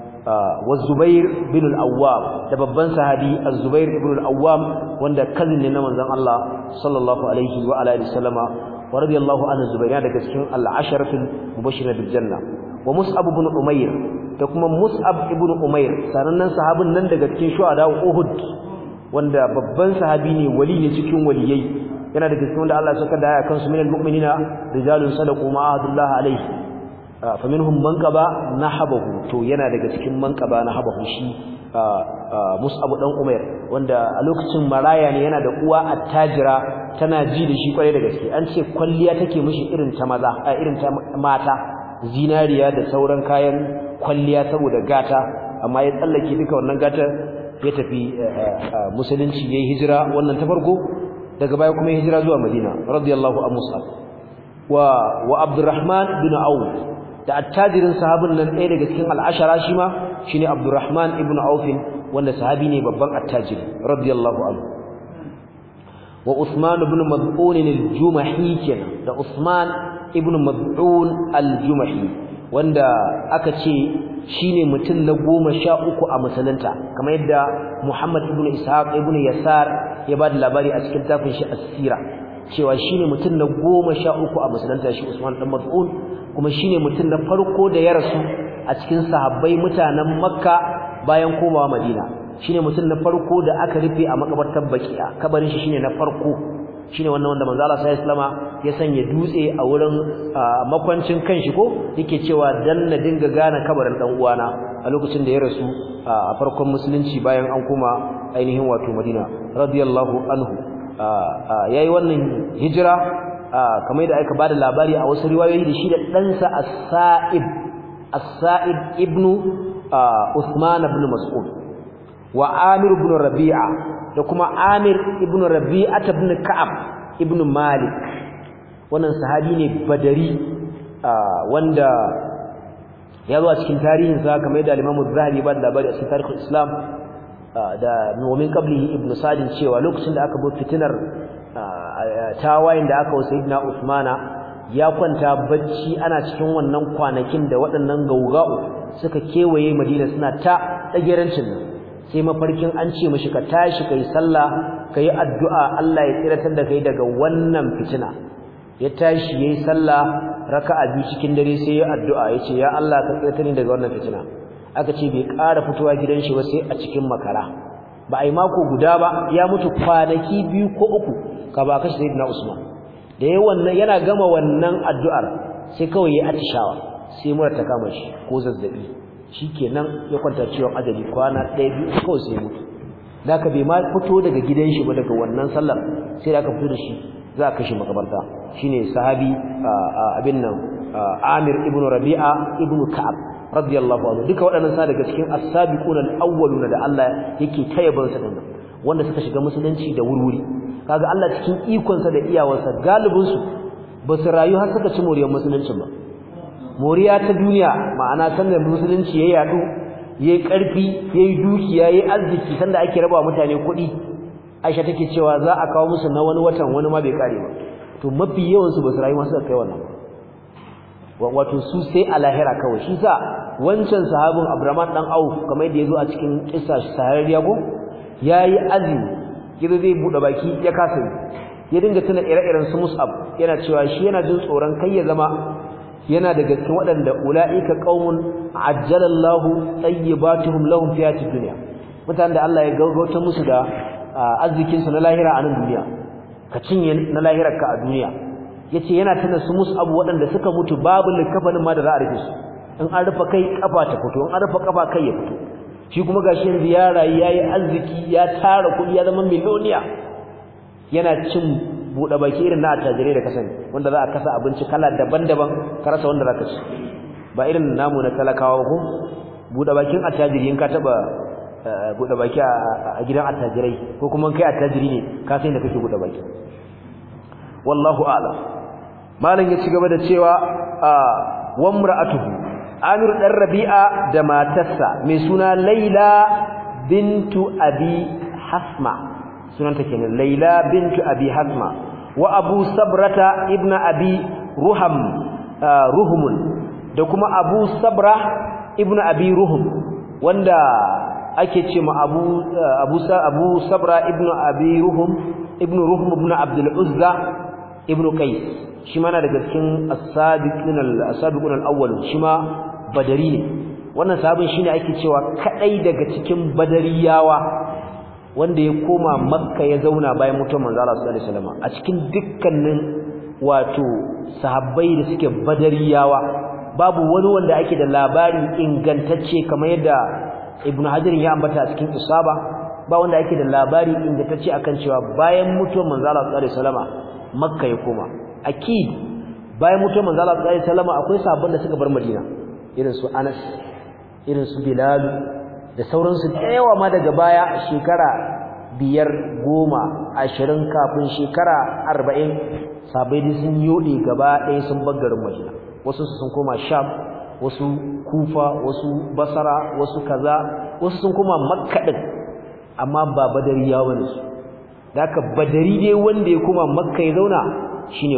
wa Zubair bin al-Awwam da babban sahabi Az-Zubair ibn al-Awwam wanda kazin ne na manzon Allah sallallahu alaihi wa alihi wasallama wa radiyallahu anhu Zubair daga cikin al-asharatul mubashirin bil janna wa Mus'ab ibn Umayr da kuma Mus'ab ibn Umayr sanannan sahabin nan daga cikin shuhada Uhud wanda babban sahabi ne wali ne cikin waliyai yana daga cikin wanda Allah ya saka da aya kansu minal mu'minina rijalun sadaqu ma ahadullah alayhi faminhum man qaba nahabahu to yana daga cikin man qaba nahabahu shi Mus'ab dan Umayr wanda a lokacin maraya ne yana da uwa attajira tana ji da shi kwarai da gaske an ce kwalliya take mishi irin ta maza irin ta mata zinariya da sauran kayan kwalliya saboda gata amma ya tsallake duka wannan gata ya tafi musulunci yayin hijira wannan ta farko daga baya kuma hijira zuwa Madina radiyallahu anhu Mus'ab wa Abdurrahman bin Auf da attajirin sahabin nan ɗaya daga cikin al-ashara shi ma shine Abdurrahman ibn Auf wanda sahabi ne babban attajiri radiyallahu anhu wa Uthman ibn Mad'un al-Jumahi kenan da Uthman ibn Mad'un al-Jumahi wanda aka ce shine mutum na 13 a musulunta kamar yadda Muhammad ibn Ishaq ibn Yasar ya bada labari a cikin tafin shi as-Sira cewa shine mutum na 13 a musulunta shi Usman dan Mad'un kuma shine mutum na farko da ya rasu a cikin sahabbai mutanen Makka bayan komawa Madina shine mutum na farko da aka rufe a makabartar Baqi'a kabarin shi shine na farko shine wannan wanda manzo Allah sallallahu alaihi wasallam ya sanya dutse a wurin makwancin kanshi ko yake cewa dan na dinga gane kabarin dan uwana a lokacin da ya rasu a farkon musulunci bayan an koma ainihin wato Madina radiyallahu anhu yayi wannan hijira kamar da aka bada labari a wasu riwayoyi da shi da ɗansa As-Sa'ib ibn Uthman ibn Mas'ud wa Amir ibn Rabi'a da kuma Amir ibn Rabi'a ibn Ka'ab ibn Malik wannan sahabi ne badari wanda ya zo a cikin tarihin sa kamar da Imam Az-Zahabi ba da labari a cikin tarihin Islam da min qablihi ibn Sa'd cewa lokacin da aka bi fitinar tawayin da aka wa sayyidina Uthmana ya kwanta bacci ana cikin wannan kwanakin da waɗannan gaugau suka kewaye Madina suna ta tsagerancin nan sai mafarkin an ce mishi ka tashi kai sallah kai addu'a Allah ya tsiratar da kai daga wannan fitina ya tashi yayi sallah raka'a biyu cikin dare sai ya addu'a yace ya Allah ka tsiratar ni daga wannan fitina aka ce bai ƙara fitowa gidan shi ba sai a cikin makara ba ai mako guda ba ya mutu kwanaki 2 ko 3 ka ba kashi sayyidina Usman da yayin wannan yana gama wannan addu'ar sai kawai ya atishawa sai mura ta kama shi ko zazzabi shikenan ya kwanta ciwon ajali kwana 1-2 kawai sai mutu da ka bai ma fito daga gidan shi ba daga wannan sallar sai aka fito da shi za a kashe makabarta shine sahabi abin nan Amir ibn Rabi'a ibn Ka'ab radiyallahu anhu duka waɗannan sa daga cikin as-sabiqun al-awwaluna da Allah yake tayaban sa dinnan wanda suka shiga musulunci da wurwuri kaga Allah cikin ikon sa da iyawarsa galibin su ba su rayu har suka ci moriyar musulunci ba moriya ta duniya ma'ana sanda musulunci ya yadu yayi karfi yayi dukiya yayi arziki sanda ake raba mutane kuɗi Aisha take cewa za a kawo musu na wani watan wani ma bai kare ba to mafi yawan su ba su rayu ma suka kai wannan wato su sai a lahira kawai shi sa wancan sahabin Abdurrahman dan Auf kamar yadda yazo a cikin kissa sahariyya go yayi azumi kido zai bude baki ya kasa ya dinga tuna ire-iren su Mus'ab yana cewa shi yana jin tsoron kai ya zama yana daga cikin waɗanda ulaika qaumun ajjalallahu tayyibatuhum lahum fi hayatid dunya mutanen da Allah ya gaugauta musu da arzikin su na lahira a nan duniya ka cinye na lahirar ka a duniya yace yana tana su musu abu waɗanda suka mutu babu likafanin ma da za a rufe su in an rufe kai kafa ta fito in an rufe kafa kai ya fito shi kuma gashi yanzu ya rayu yayi arziki ya tara kuɗi ya zama miliyoniya yana cin buɗe baki irin na attajirai da kasani wanda za a kasa abinci kala daban-daban ka rasa wanda zaka ci ba irin namu na talakawa ko buɗe bakin attajiri in ka taba buɗe baki a gidan attajirai ko kuma kai attajiri ne ka san da kake buɗe baki wallahu a'lam malam ya ci gaba da cewa wa imra'atuhu Amir dan Rabi'a da matarsa mai suna Laila bintu Abi Hasma sunanta kenan Laila bintu Abi Hasma wa Abu Sabrata ibn Abi Ruhum da kuma Abu Sabra ibn Abi Ruhum wanda ake ce ma Abu Sabra ibn Abi Ruhum ibn Abdul Uzza ibn Qais shi ma na daga cikin as-sabiqun al-awwal shi ma badari ne wannan sahabin shine ake cewa kadai daga cikin badariyawa wanda ya koma makka ya zauna bayan mutuwar manzo Allah sallallahu alaihi wasallam a cikin dukkanin wato sahabbai da suke badariyawa babu wani wanda ake da labari ingantacce kamar yadda Ibn Hajar ya ambata a cikin Isaba ba wanda ake da labari ingantacce akan cewa bayan mutuwar manzo Allah sallallahu alaihi wasallam makka ya koma akid bayan mutuwar manzo Allah sallallahu alaihi wasallam akwai sahabban da suka bar Madina irin su Anas irin su Bilal da sauransu da yawa ma daga baya shekara 5 10 20 kafin shekara 40 sahabbai sun yode gaba ɗaya sun bar garin Madina wasu sun koma Sham wasu Kufa wasu Basra wasu kaza wasu sun koma Makka din amma ba badariya bane su daka badari dai wanda ya koma Makka ya zauna shine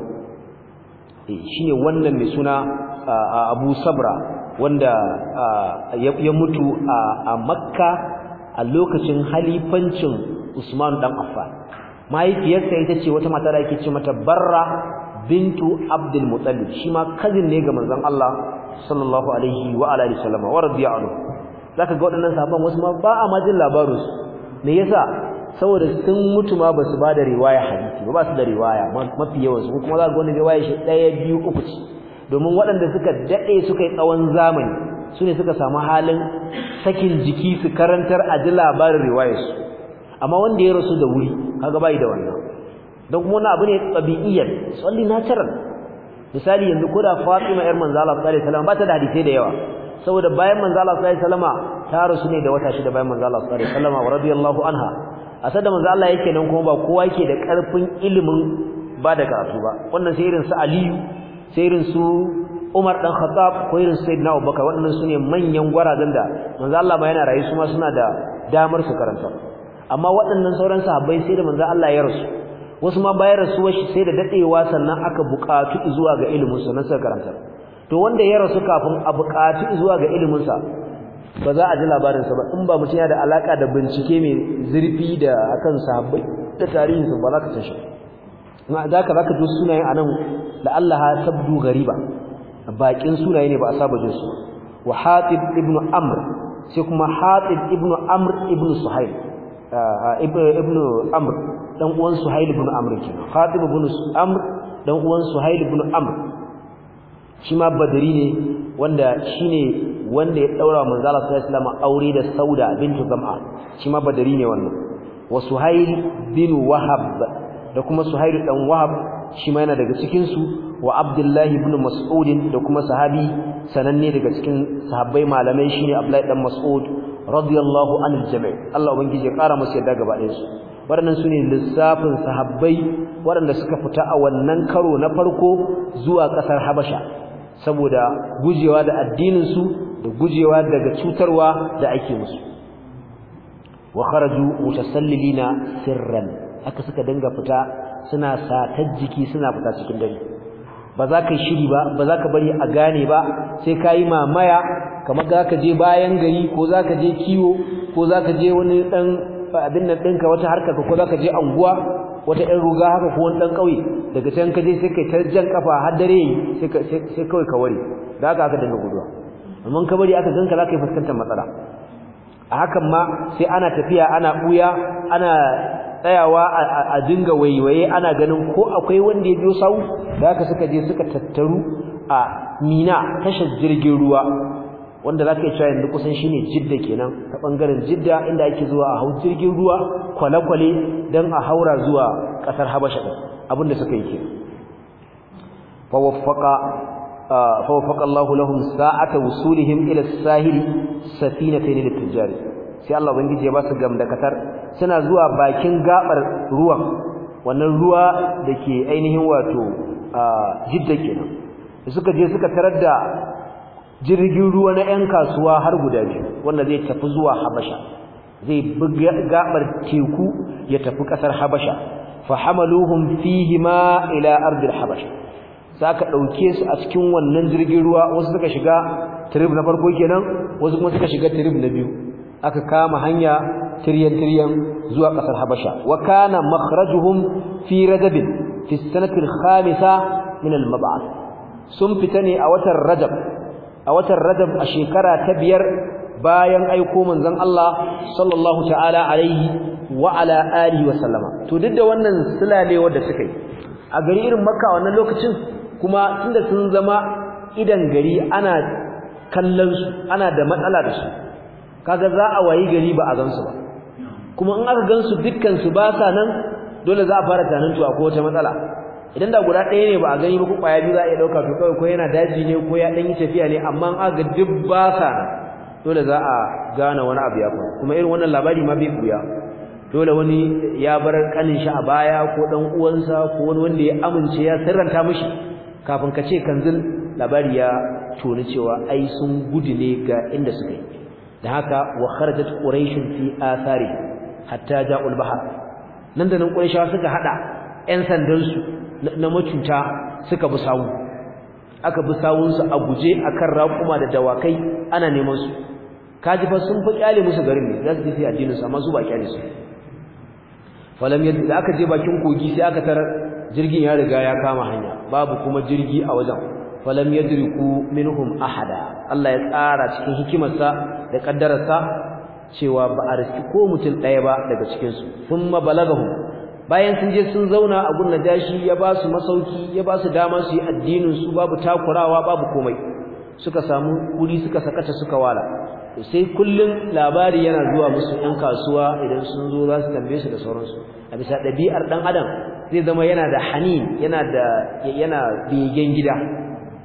wannan mai suna Abu Sabra wanda ya mutu a Makka a lokacin halifancin Usman dan Affan mahaifiyarsa ita ce wata mata da ake ce mata Barra bintu Abdul Muttalib shi ma cousin ne ga manzon Allah sallallahu alaihi wa alihi wasallam wa radiya anhu zaka ga wadannan sahabban wasu ma ba a majin labarin su me yasa saboda sun mutu ma basu ba da riwaya hadisi ba su da riwaya mafi yawan su kuma za ga wannan riwaya shi 1 2 3 ce domin waɗanda suka dade suka yi tsawon zamani sune suka samu halin sakin jiki su karantar aji labarin riwayar su amma wanda ya rasu da wuri kaga bai da wannan don kuma wani abu ne tabi'iyyan solli natural misali yanzu ko da Fatima yar manzo Allah sallallahu alaihi wasallam ba ta da hadisi da yawa saboda bayan manzo Allah sallallahu alaihi wasallama ta rasu ne da wata shida bayan manzo Allah sallallahu alaihi wasallama wa radiyallahu anha asada manzo Allah yake nan kuma ba kowa yake da karfin ilimin ba da karatu ba wannan sai irin su Aliyu sai irin su Umar dan Khattab ko irin Sayyidina Abubakar waɗannan sune manyan gwarazan da manzo Allah ma yana rayu su ma suna da damar su karanta amma waɗannan sauran sahabbai sai da manzo Allah ya rasu wasu ma bayan rasuwar shi sai da dadewa sannan aka buƙatu zuwa ga ilimin sa nan suka karanta to wanda ya rasu kafin a buƙatu zuwa ga ilimin sa ba za a ji labarin sa ba in ba mutum yana da alaka da bincike mai zurfi da akan sahabbai da tarihin su ba za ka san shi zaka ji sunayen anan la Allah tabdu gariba bakin sunaye ne ba a saba jin su wa Hatib ibn Amr sai kuma Hatib ibn Amr ibn Suhail ibn Amr dan uwan Suhail ibn Amr kenan Hatib ibn Amr dan uwan Suhail ibn Amr shi ma badri ne wanda shine wanda ya daura manzo Allah sallallahu alaihi wasallam aure da Sauda bintu Zam'a shi ma badri ne wannan wa Suhail bin Wahab da kuma Suhail dan Wahab shi ma yana daga cikin su wa Abdullah ibn Mas'ud da kuma sahabi sananne daga cikin sahabbai malamai shine Abdullah dan Mas'ud radiyallahu anil jami' Allah ubangiji ya kara musu yadda gaba ɗayan su waɗannan sune lissafin sahabbai waɗanda suka fita a wannan karo na farko zuwa ƙasar Habasha saboda gujewa da addinin su da gujewa daga cutarwa da ake musu wa kharaju mutasallilina sirran aka suka dinga fita suna satar jiki suna fita cikin dare ba za ka shiri ba za ka bari a gane ba sai ka yi mamaya kamar za ka je bayan gari ko za ka je kiwo ko za ka je wani ɗan abin nan ɗinka wata harkar ko za ka je anguwa wata ɗan ruga haka ko wani ɗan ƙauye daga can ka je sai kai ta jan kafa har dare sai kawai ka ware da haka aka dinga guduwa amma ka bari aka ganka za ka yi fuskantar matsala a hakan ma sai ana tafiya ana ɓuya ana tsayawa a dinga waiwaye ana ganin ko akwai wanda ya biyo sau da haka suka je suka tattaru a Mina tashar jirgin ruwa wanda zaka yi cewa yanzu kusan shine Jidda kenan ta bangaren Jidda inda ake zuwa a hau jirgin ruwa kwale-kwale dan a haura zuwa kasar Habasha din abinda suka yi kenan fa waffaqa Allahu lahum sa'ata wusulihim ila as-sahili safinatayn lit-tujjar sai Allah ubangiji ya ba su gamdakatar suna zuwa bakin gabar ruwan wannan ruwa dake ainihin wato Jidda kenan suka je suka tarar da jirgin ruwa na 'yan kasuwa har guda biyu wanda zai tafi zuwa Habasha zai buga gabar teku ya tafi kasar Habasha fa hamaluhum fihi ma ila ardil Habasha saka dauke su a cikin wannan jirgin ruwa wasu suka shiga trip na farko kenan wasu kuma suka shiga trip na biyu aka kama hanya tiryan zuwa kasar Habasha wa kana makhrajuhum fi Rajab fi sanati al-khamisa min al-mab'ath sun fita ne a watan Rajab a shekara ta 5 bayan aiko manzon Allah sallallahu ta'ala alaihi wa ala alihi wa sallama to duk da wannan sulalewar da suka yi a gari irin Makka wannan lokacin kuma tunda sun zama idan gari ana kallon su ana da matsala da su kaga za a wayi gari ba a gansu ba kuma in aka gansu dukkan su ba sa nan dole za a fara tunanin to akwai wata matsala idan da guda ɗaya ne ba a gani ba ko kwaya biyu za a iya dauka to kawai ko yana daji ne ko ya dan yi tafiya ne amma in aka duk ba sa nan dole za a gane wani abu ya faru kuma irin wannan labari ma bai buya dole wani ya bar kanin shi a baya ko dan uwansa ko wani wanda ya amince ya sirranta mishi kafin ka ce kanzil labari ya toni cewa ai sun gudu ne ga inda suka yi da haka wa kharajat quraish fi athari hatta ja'ul bahr nan da nan quraishawa suka hada ƴan sandan su na macuta suka bi sawu aka bi sawun su a guje akan raƙuma da dawakai ana neman su kaji fa sun fi kyale musu garin ne zasu ji addinin su amma su ba kyale su falam yadda aka je bakin kogi sai aka tarar jirgin ya riga ya kama hanya babu kuma jirgi a wajen falam yadriku minhum ahada Allah ya tsara cikin hikimarsa da kaddararsa cewa ba a riski ko mutum daya ba daga cikin su thumma balagahum bayan sun je sun zauna a gun Najashi ya ba su masauki ya ba su dama su yi addinin su babu takurawa babu komai suka samu kuri suka sakata suka wala sai kullun labari yana zuwa musu ɗan kasuwa idan sun zo za su tambaye su da sauransu a bisa ɗabi'ar ɗan adam zai zama yana da hanin yana begen gida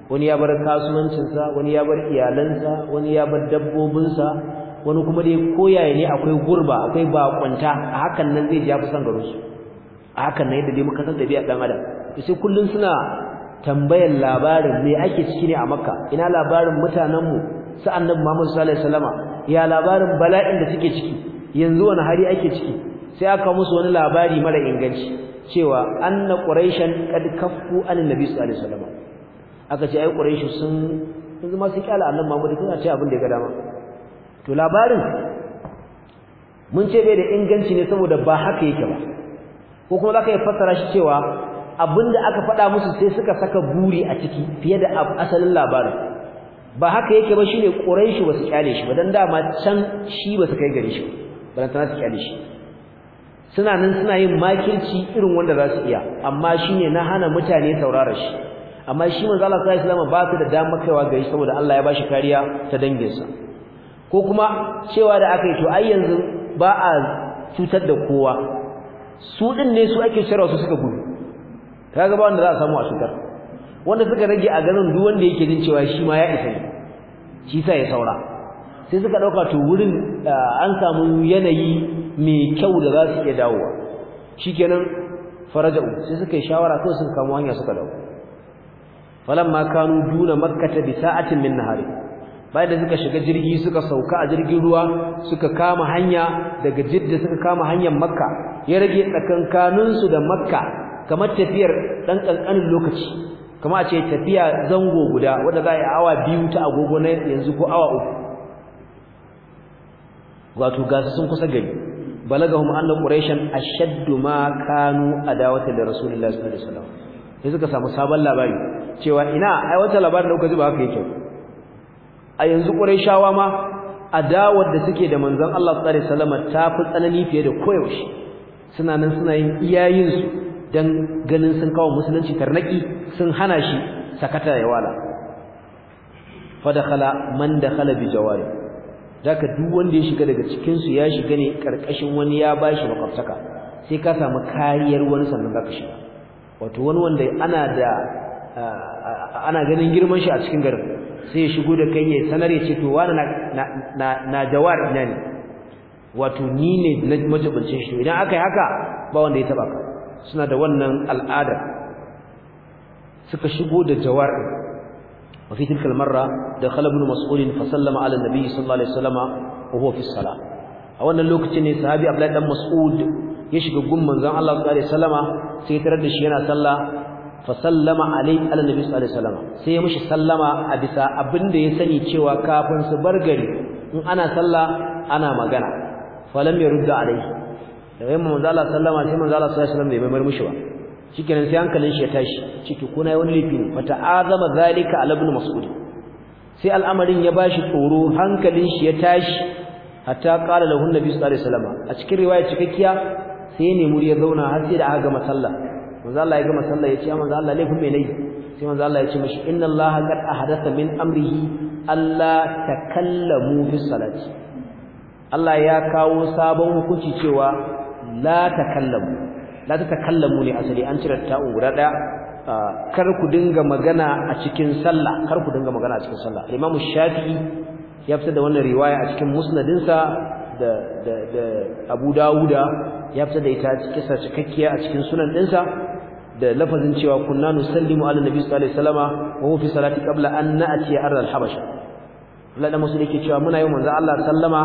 wani ya bar kasuwancinsa wani ya bar iyalansa wani ya bar dabbobinsa wani kuma dai koyaye ne akwai gurba akwai bakunta a hakan nan zai ji fi san garin su a hakan nan yadda dai muka san dabi'a dan adam sai kullun suna tambayar labarin me ake ciki ne a Makka ina labarin mutanen mu sa annabi Muhammad sallallahu alaihi wasallama ya labarin bala'in da suke ciki yanzu wani hari ake ciki sai aka musu wani labari mara inganci cewa anna quraishan qad kaffu annabi sallallahu alaihi wasallama aka ce ai quraishi sun zama su kyala annabi Muhammad suna ce abin da ya ga dama to labarin mun ce bai da inganci ne saboda ba haka yake ba ko kuma zaka yi fassara shi cewa abinda aka faɗa musu sai suka saka buri a ciki fiye da asalin labarin ba haka yake ba shine quraishi ba su kyale shi ba dan dama can shi ba su kai gare shi ba dan tana su kyale shi suna nan suna yin makirci irin wanda za su iya amma shine na hana mutane saurara shi amma shi manzo Allah sallallahu alaihi wasallam ba su da dama kaiwa gare shi saboda Allah ya bashi kariya ta danginsa ko kuma cewa da aka yi to ai yanzu ba a cutar da kowa su din ne su ake shirya su suka gudu kaga ba wanda za a samu a cutar wanda suka rage a ganin duk wanda yake jin cewa shi ma ya isa ne shi sai ya saura sai suka dauka to wurin an samu yanayi mai kyau da za su iya dawowa shikenan faraja'u sai suka yi shawara kawai suka kamo hanya suka dawo falamma kanu duna makkata bi sa'atin min nahari bayan da suka shiga jirgi suka sauka a jirgin ruwa suka kama hanya daga Jidda suka kama hanyar Makka ya rage tsakankanin su da Makka kamar tafiyar dan kankanin lokaci kamar a ce tafiya zango guda wanda za a yi awa 2 ta agogo na yanzu ko awa 3 wato gasu sun kusa gari balagahum anna quraishan ashaddu ma kanu adawatan da rasulullahi sallallahu alaihi wasallam sai suka samu sabon labari cewa ina ai wata labarin da kuka ji ba haka yake a yanzu quraishawa ma adawar da suke da manzon Allah sallallahu alaihi wasallam ta fi tsanani fiye da koyaushe suna nan suna yin iyayin su dan ganin sun kawo musulunci tarnaki sun hana shi sakata ya wala fa dakhala man dakhala bi jawari zaka duk wanda ya shiga daga cikin su ya shiga ne karkashin wani ya bashi makwabtaka sai ka samu kariyar wani sannan zaka shiga wato wani wanda ana ganin girman shi a cikin garin sai ya shigo da kai ya sanar ya ce to wani na jawar ina ne wato ni ne na majibincin shi idan aka yi haka ba wanda ya taba ka suna da wannan al'ada suka shigo da jawar wa fi tilka al-marra dakhala ibn mas'ud fa sallama ala an-nabi sallallahu alaihi wasallam wa huwa fi as-salah a wannan lokacin ne sahabi Abdullah dan Mas'ud ya shiga gun manzon Allah sallallahu alaihi wasallama sai ya tarar da shi yana sallah fa sallama alaihi ala nabi sallallahu alaihi wasallama sai ya mishi sallama a bisa abinda ya sani cewa kafin su bar gari in ana sallah ana magana falam yurda alaihi da yayin manzon Allah sallama sai manzon Allah sallallahu alaihi wasallam bai mai mishi ba shikenan sai hankalin shi ya tashi ciki kuna wani laifi ne fa ta'azama zalika ala ibn mas'ud sai al'amarin ya bashi tsoro hankalin shi ya tashi hatta qala lahu annabi sallallahu alaihi wasallam a cikin riwaya cikakkiya sai ne muri ya zauna har sai da aka gama sallah manzo Allah ya gama sallah ya ce manzo Allah laifin me nayi sai manzo Allah ya ce mishi inna Allah qad ahdatha min amrihi alla takallamu fi salati Allah ya kawo sabon hukunci cewa la takallamu ne asali an cire ta'u guda daya kar ku dinga magana a cikin sallah Imam Shafi'i ya fitar da wannan riwaya a cikin musnadinsa da Abu Dawuda ya fitar da ita kisa cikakkiya a cikin sunan dinsa da lafazin cewa kunna nusallimu ala nabi sallallahu alaihi wasallama wa huwa fi salati qabla an na'ti ardh al-habasha Allah da musulmi yake cewa muna yin manzo Allah sallama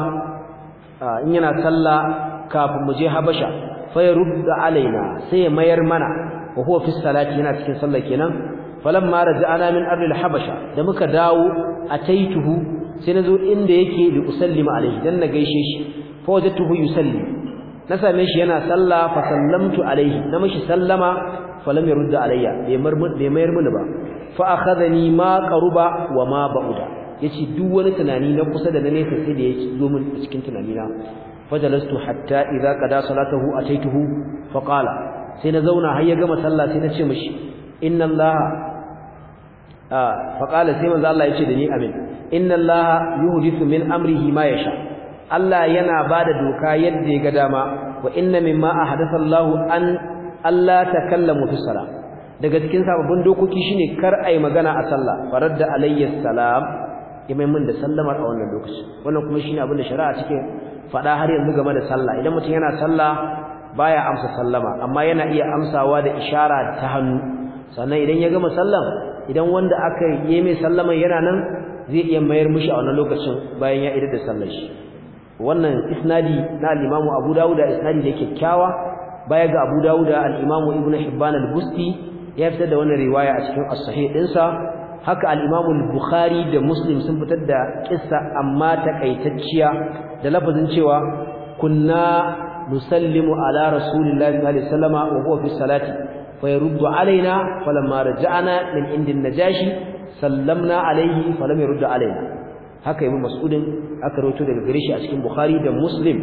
in yana sallah kafin mu je Habasha fa yurda alaina sai ya mayar mana wa huwa fi salati yana cikin sallah kenan falamma raja'ana min ardh al-habasha da muka dawo ataituhu sai nazo inda yake li usallima alaihi dan na gaishe shi fa wajadtuhu yusalli na same shi yana sallah fa sallamtu alaihi na mishi sallama falam yurda alayya bai mayar mini ba fa akhadhani ma qaruba wa ma ba'uda yace duk wani tunani na kusa da na nesa sai da yake zo min a cikin tunani na fajalastu hatta idza qada salatahu ataituhu fa qala sai na zauna har ya gama sallah sai na ce mishi inna allaha fa qala sai manzo Allah yace da ni amin inna allaha yuhdithu min amrihi ma yasha Allah yana bada doka yadda ya ga dama wa inna mimma ahdatha Allahu an Allah takallamu fi salat daga cikin sababbin dokoki shine kar ai magana a sallah faradda alayhi salam mai mun da sallamar a wannan lokaci wannan kuma shine abin da shari'a take fada har yanzu game da sallah idan mutum yana sallah baya amsa sallama amma yana iya amsawa da ishara ta hannu sannan idan ya gama sallan idan wanda aka yi mai sallaman yana nan zai iya mayar mishi a wannan lokacin bayan ya idar da sallar shi wannan isnadi na al-Imam Abu Dawud isnadi ne kyakkyawa baya ga Abu Dawud al-Imam Ibn Hibban al-Busti ya fitar da wannan riwaya a cikin as-sahih dinsa haka al-Imam al-Bukhari da Muslim sun fitar da kissa amma takaitacciya da lafazin cewa kunna nusallimu ala rasulillahi sallallahu alaihi wasallam wa huwa fi salati fa yurdu alaina falamma raja'na min indin najashi sallamna alaihi falam yurdu alaina haka ibn mas'udin aka rawaito daga gare shi a cikin Bukhari da Muslim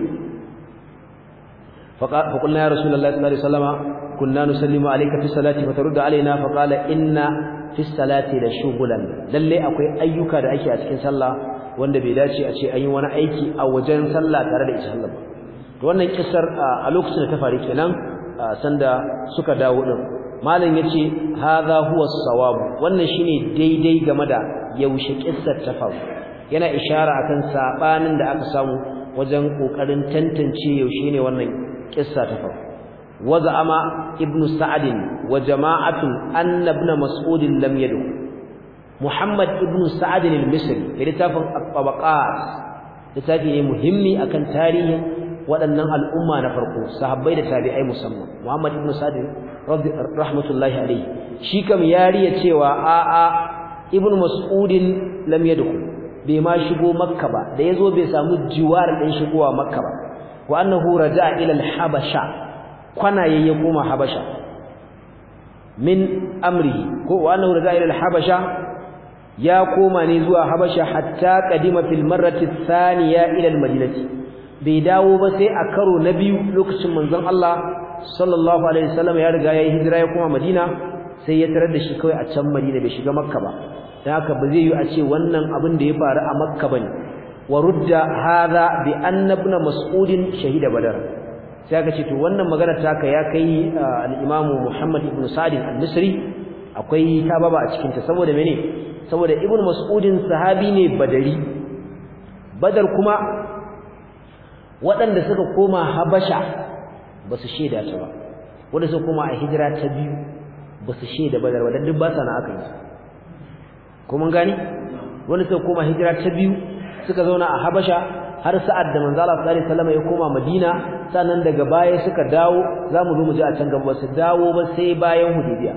fa qulna ya rasulullahi sallallahu alaihi wasallam kunna nusallimu alayka fi salati fataruddu alaina fa qala inna fi salati la shughlan lalle akwai ayyuka da ake a cikin sallah wanda bai dace a ce an yi wani aiki a wajen sallah tare da sallah ba to wannan kissar a lokacin da ta faru kenan sanda suka dawo din malam yace hadha huwa as-sawab wannan shine daidai game da yaushe kissar ta faru yana ishara akan sabanin da aka samu wajen kokarin tantance yaushe ne wannan kissa ta faru وزعم ابن سعد وجماعة أن ابن مسعود لم يدخل محمد ابن سعد المصري لتافن الطبقات لتافي مهمي أكن تاريخ وأن الأمة نفرقه صحابي لتابعي مسمى محمد ابن سعد رحمة الله عليه شيكم ياري يتوى ابن مسعود لم يدخل بما شبو مكة da yazo bai samu jiwar din shigowa Makka ba wa annahu raja'a ila al-habasha kwana yayye koma habasha min amrihi ko wa annahu raja'a ila al-habasha ya koma ne zuwa habasha hatta qadima fil marrati thaniya ila al-madinati bai dawo ba sai a karo na biyu lokacin manzon Allah sallallahu alaihi wasallam ya riga yayi hijira ya koma Madina sai ya tarar da shi kai a can Madina bai shiga Makka ba dan haka ba zai yi a ce wannan abin da ya faru a Makka bane wa rudda hadha bi anna ibn mas'ud shahida badar sai aka ce to wannan magana taka ya kai al-Imam Muhammad ibn Sa'd al-Misri akwai tababa a cikin ta saboda mene saboda ibn Mas'udin sahabi ne badari badar kuma waɗanda suka koma Habasha ba su sheda ta ba wanda suka koma a hijira ta biyu ba su sheda badar wadanda duk ba sa na aka yi ko mun gani wanda suka koma hijira ta biyu suka zauna a Habasha har sa'ad da manzo Allah sallallahu alaihi wasallam ya koma Madina sannan daga baya suka dawo zamu zo mu ji a can gaba su dawo ba sai bayan Hudaybiya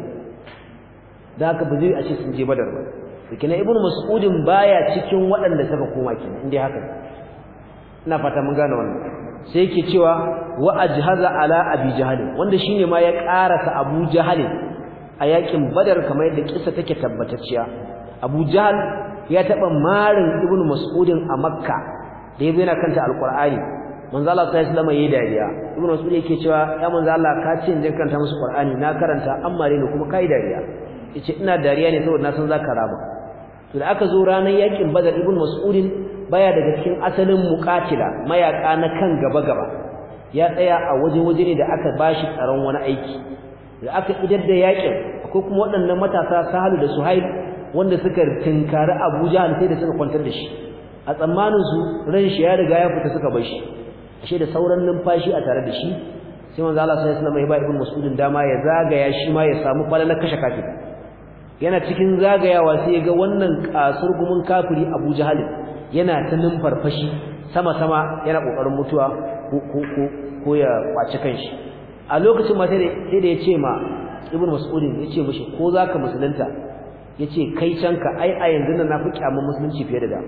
da haka ba zai a ce sun je Badar ba kina ibnu Mas'udin baya cikin waɗanda suka koma kenan indai haka ina fata mun gane wannan sai yake cewa wa ajhaza ala abi jahl wanda shine ma ya karasa Abu Jahl a yakin Badar kamar yadda kissa take tabbatacciya Abu Jahl ya taba marin ibnu Mas'udin a Makka da yazo yana kanta alqur'ani manzo Allah sallallahu alaihi wasallam yayi dariya ibnu Mas'ud yake cewa ya manzo Allah ka ce in kanta musu qur'ani na karanta amma ne kuma kai dariya yace ina dariya ne saboda na san zaka raba to da aka zo ranar yakin Badar ibnu Mas'udin baya daga cikin asalin muqatila mayaka na kan gaba ya tsaya a waje ne da aka bashi tsaron wani aiki da aka idar da yakin akwai kuma waɗannan matasa Sahalu da Suhail wanda suka tinkari Abu Jahl sai da suka kwantar da shi a tsammanin su ran shi ya riga ya fita suka bar shi ashe da sauran numfashi a tare da shi sai manzo Allah sallallahu alaihi wasallam ya ba ibnu Mas'udin dama ya zagaya shi ma ya samu falalar kashe kafiri yana cikin zagayawa sai ya ga wannan kasurgumin kafiri Abu Jahl yana ta numfarfashi sama yana kokarin mutuwa ko ya kwaci kanshi a lokacin ma sai da ya ce ma ibnu Mas'udin ya ce mishi ko zaka musulunta yace kai canka ai a yanzu nan na fi kyamun musulunci fiye da da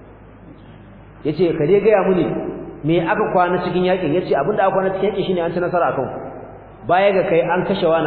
yace ka dai ga ya muni me aka kwana cikin yakin yace abinda aka kwana cikin yakin shine an ci nasara akan baya ga kai an kashe wani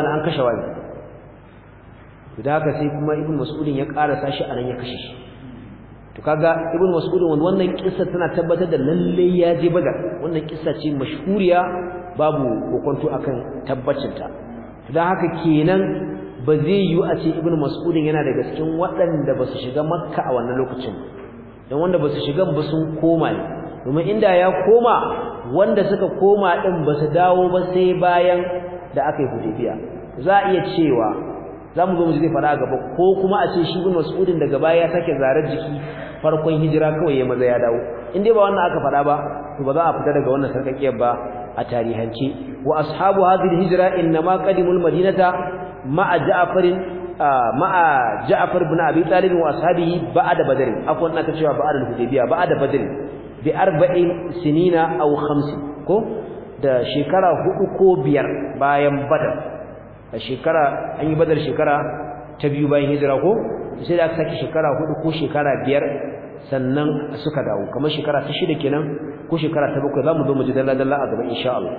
to da haka sai kuma ibnu Mas'udin ya karasa shi anan ya kashe shi to kaga ibnu Mas'udin wannan kissa tana tabbatar da lalle ya je Badar wannan kissa ce mashhuriya babu kokonto akan tabbacinta to dan haka kenan ba zai yi a ce ibnu Mas'udin yana daga cikin waɗanda ba su shiga Makka a wannan lokacin dan wanda ba su shiga ba sun koma ne domin inda ya koma wanda suka koma din ba su dawo ba sai bayan da aka yi Hudaybiya za a iya cewa zamu zo mu ji fara gaba ko kuma a ce shi ibn Mas'udin daga baya ya sake zarar jiki farkon hijira kawai ya maza ya dawo in dai ba wannan aka fada ba to ba za a fita daga wannan sarkakiyar ba a tarihance wa ashabu hadhihi hijra inma qadimul madinata ma'a Ja'far ibn Abi Talib wa ashabihi ba'da Badr akwai wannan cewa ba'da Hudaybiya ba'da Badr bi 40 sinina aw 5 ko da shekara 4 ko 5 bayan Badr a shekara an yi Badr shekara ta biyu bayan hijira ko sai da aka saki shekara 4 ko shekara 5 sannan suka dawo kamar shekara ta 6 kenan ko shekara ta 7 zamu zo mu ji dalla a gaba insha Allah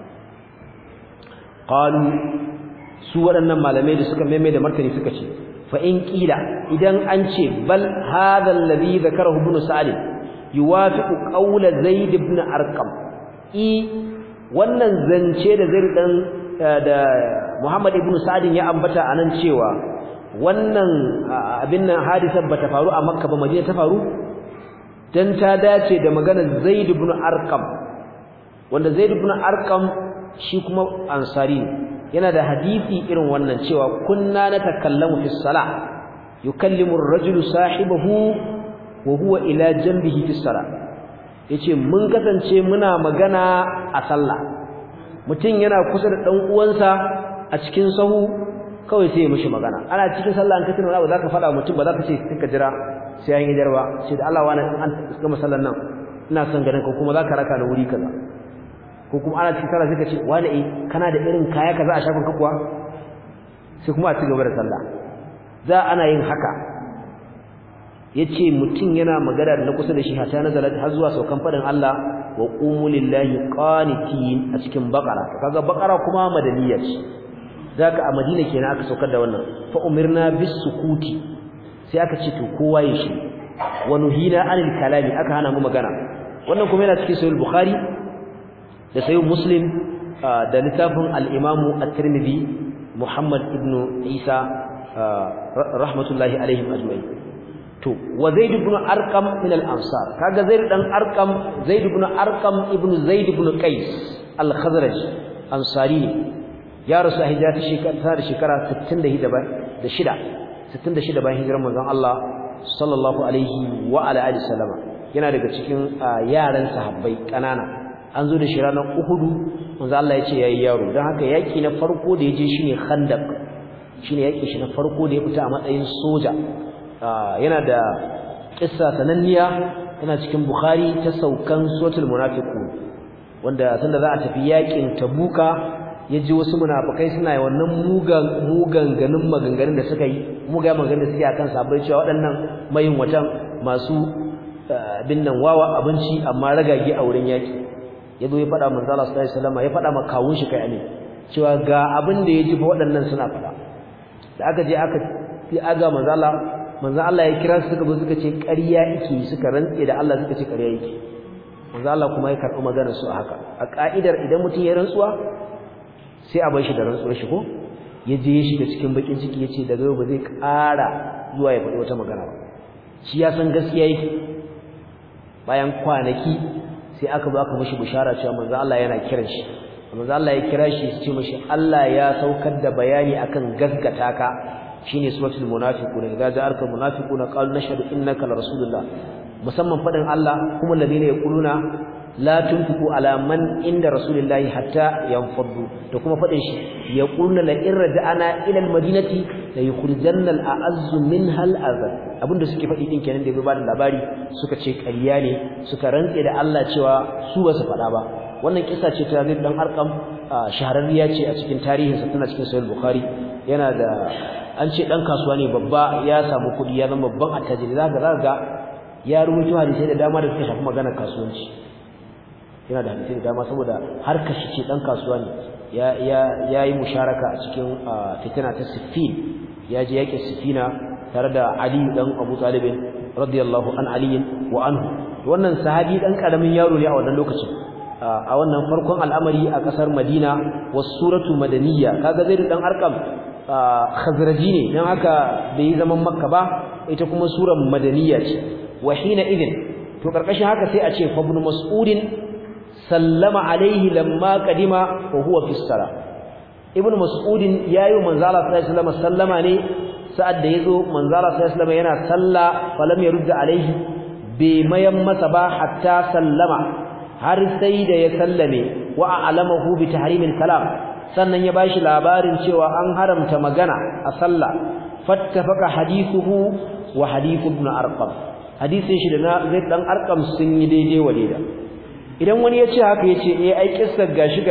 qalu su waɗannan malamai da suka maimai da martani suka ce fa in qila idan an ce bal hadha alladhi zakarahu ibn sa'd yuwafiqu qawla zaid ibn arqam wannan zance da zaid dan da muhammad ibn sa'd ya ambata anan cewa wannan abin nan hadisar bata faru a makka ba madina ta faru dan ta dace da maganar zaid ibn arqam wanda zaid ibn arqam shi kuma ansari yana da hadisi irin wannan cewa kunna natakallamu fi salah yukallimu ar-rajulu sahibahu wa huwa ila janbihi fi salah yace mun kasance muna magana a sallah mutum yana kusa da dan uwansa a cikin sahu kawai sai ya mishi magana ana cikin sallah an kace ba zaka fada mutum ba zaka ce kika jira sai an yi jarwa sai da Allah wani an gama sallan nan ina son ganin ka kuma zaka raka na wuri kaza ko kuma ana cikin sallah suka ce wani kana da irin kaya kaza a shafin ka kuwa sai kuma a ci gaba da sallah za ana yin haka yace mutum yana magana da na kusa da shi hatta nazalat har zuwa saukan fadin Allah wa qumu lillahi qanitin a cikin baqara kaga baqara kuma madaniya ce zaka a Madina kenan aka saukar da wannan fa umirna bis sukuti sai aka ce to kowa ya shi wa nuhina anil kalami aka hana mu magana wannan kuma yana cikin sahih bukhari da sahih muslim da littafin al-imam at-tirmidhi muhammad ibn isa rahmatullahi alaihim ajma'in to wa zaid ibn arqam min al-ansar kaga zaid dan arqam zaid ibn arqam ibn zaid ibn qais al-khazraj ansari ya rasu hijira ta shekara 66 bayan hijirar manzon Allah sallallahu alaihi wa ala alihi sallama yana daga cikin yaran sahabbai kanana an zo da shi ranar Uhud manzon Allah ya ce yayi yaro dan haka yaki na farko da yaje shine Khandaq shine yaki shi na farko da ya fita a matsayin soja yana da kissa sananniya yana cikin Bukhari ta saukan suratul munafiqun wanda sanda za a tafi yakin Tabuka yaji wasu munafikai suna wannan muganganin maganganun da suka yi maganganun da suke akan sabai cewa waɗannan mayin watan masu binnan wawa abinci amma ragage a wurin yaki yazo ya faɗa manzo Allah sallallahu alaihi wasallam ya faɗa maka kawun shi kai ne cewa ga abin da yaji fa waɗannan suna faɗa da aka je aka yi aga manzo Allah ya kira su suka zo suka ce ƙarya yake suka rantse da Allah suka ce ƙarya yake manzo Allah kuma ya karɓi maganar su a haka a ka'idar idan mutum ya rantsuwa sai a bar shi da rantsuwar shi ko ya je ya shiga cikin bakin ciki yace daga yau ba zai ƙara zuwa ya faɗi wata magana ba shi ya san gaskiya yake bayan kwanaki sai aka ba aka mishi bishara cewa manzo Allah yana kiran shi manzo Allah ya kira shi ya ce mishi Allah ya saukar da bayani akan gaskata ka shine suratul munafiqun idza ja'alka munafiquna qalu nashhadu innaka la rasulullah musamman fadin Allah kuma ladina yaquluna la tunfiqu ala man inda rasulillahi hatta yanfaddu da kuma fadin shi yaquluna la irja'ana ila almadinati la yukhrijanna al'azzu minha al'azab abinda suke fadi din kenan da bai ba da labari suka ce ƙarya ne suka rantse da Allah cewa su ba su fada ba wannan kissa ce ta Zaid dan Arqam shahararriya ce a cikin tarihinsa tana cikin sahih bukhari yana da an ce dan kasuwa ne babba ya samu kudi ya zama babban attajiri zaka ga ya rubuta hadisi da dama da suka shafi magana kasuwanci yana da hadisi da dama saboda harkar shi ce dan kasuwa ne ya yi musharaka a cikin fitina ta Siffin ya je yake Siffina tare da Ali dan Abu Talib radiyallahu an Ali wa anhu wannan sahabi dan karamin yaro ne a wannan lokacin a wannan farkon al'amari a kasar Madina was suratu madaniyya kaga Zaid dan Arqam khazraji ne dan haka bai zaman Makka ba ita kuma surar madaniyya ce wa hina idin to karkashin haka sai a ce fa ibn Mas'ud sallama alaihi lamma qadima wa huwa fi salah ibnu mas'udin yayi manzo Allah sallallahu alaihi wasallam sallama ne sa'ad da yazo manzo Allah sallallahu alaihi wasallam yana salla falam yurda alaihi bai mayan masa ba hatta sallama har sai da ya sallame wa a'lamahu bi tahrimil kalam sannan ya bashi labarin cewa an haramta magana a sallah fattafaqa hadithuhu wa hadith ibn arqam hadisin shi da na Zaid dan Arqam sun yi daidai wa daida idan wani ya ce haka yace ai kissar gashi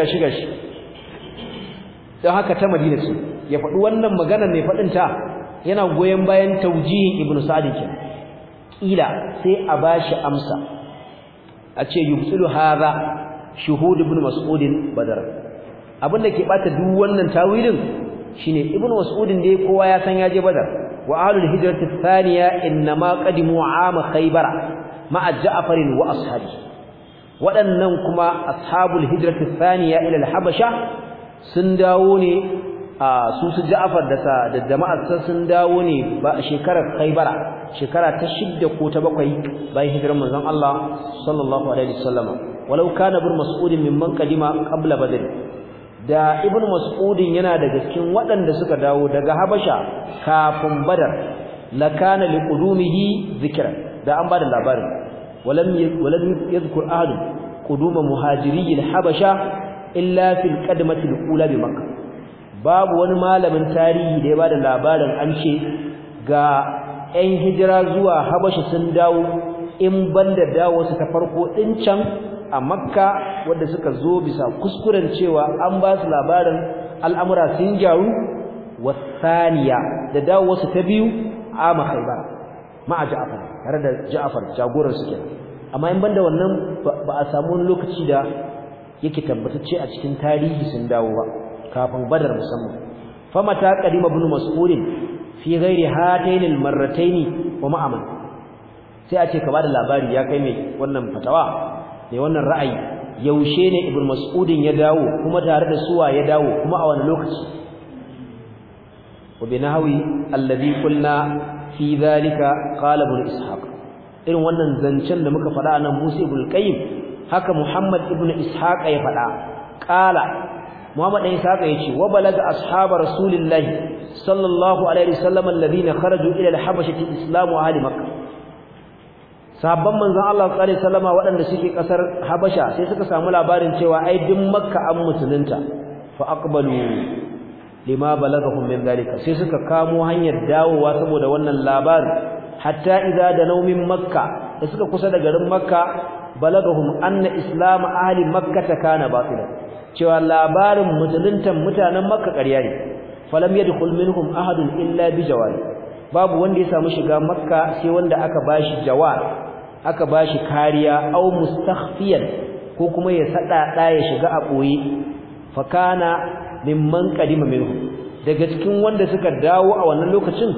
dan haka ta Madina ce ya faɗi wannan magana mai faɗin ta yana goyen bayan tawjihin ibn Sa'd kila sai a bashi amsa a ce yubtilu hadha shuhud ibn Mas'ud badar abinda ke bata duk wannan tawilin shine ibn Mas'ud dai kowa ya san ya je badar wa ahlul hijrati thaniya inma qadimu am khaybar ma'a ja'far wa ashabi waɗannan kuma ashabul hijrati thaniya ila al-habasha sun dawo ne su Ja'far da jama'ar sun dawo ne ba shekarar Khaybara shekara ta 6 ko ta 7 bayan hijirar manzon Allah sallallahu alaihi wasallam walau kana ibn Mas'ud mimman qadima qabla badr da ibn Mas'ud yana daga cikin waɗanda suka dawo daga Habasha kafin Badar lakana liqudumihi zikran da an bada labarin walam yadhkur ahad qudum muhajiri al-habasha illa fil qadmati al-ula bi makkah babu wani malamin tarihi da ya bada labarin an ce ga 'yan hijira zuwa Habasha sun dawo in banda dawo su ta farko din can a Makka wanda suka zo bisa kuskuren cewa an ba su labarin al'amura sun gyaru wasaniya da dawo su ta biyu a Khaybar ma'a Ja'far tare da Ja'far jagoran su kenan amma in banda wannan ba a samu wani lokaci da yake tabbatacce a cikin tarihi sun dawo ba kafin Badar musamman famata qadima ibn Mas'ud fi ghairi hatayn al-marratayn wa ma'aman sai a ce ka bada labari ya kai mai wannan fatawa ne wannan ra'ayi yaushe ne ibn Mas'ud ya dawo kuma tare da suwa ya dawo kuma a wani lokaci wa binahawi alladhi qulna fi dhalika qala ibn ishaq irin wannan zancen da muka faɗa nan Musa ibn Qayyim haka Muhammad ibn Ishaq ya faɗa qala Muhammad ibn Ishaq yace wa balaga ashabar Rasulillah sallallahu alaihi wasallam alladhina kharaju ila al-habashati islamu ahli makkah sahabban manzon Allah sallallahu alaihi wasallam waɗanda suke kasar Habasha sai suka samu labarin cewa ai duk Makka an musulunta fa aqbalu lima balagahum min dalika sai suka kamo hanyar dawowa saboda wannan labarin hatta idza danaw min Makka da suka kusa da garin Makka balagahum anna islam ahli Makkah kana batila cewa labarin musuluntan mutanen Makka ƙarya ne falam yadkhul minhum ahadun illa bi jawari babu wanda ya samu shiga Makka sai wanda aka bashi jawar aka bashi kariya aw mustakhfiyan ko kuma ya sada ya shiga a boye fa kana mimman qadima minhum daga cikin wanda suka dawo a wannan lokacin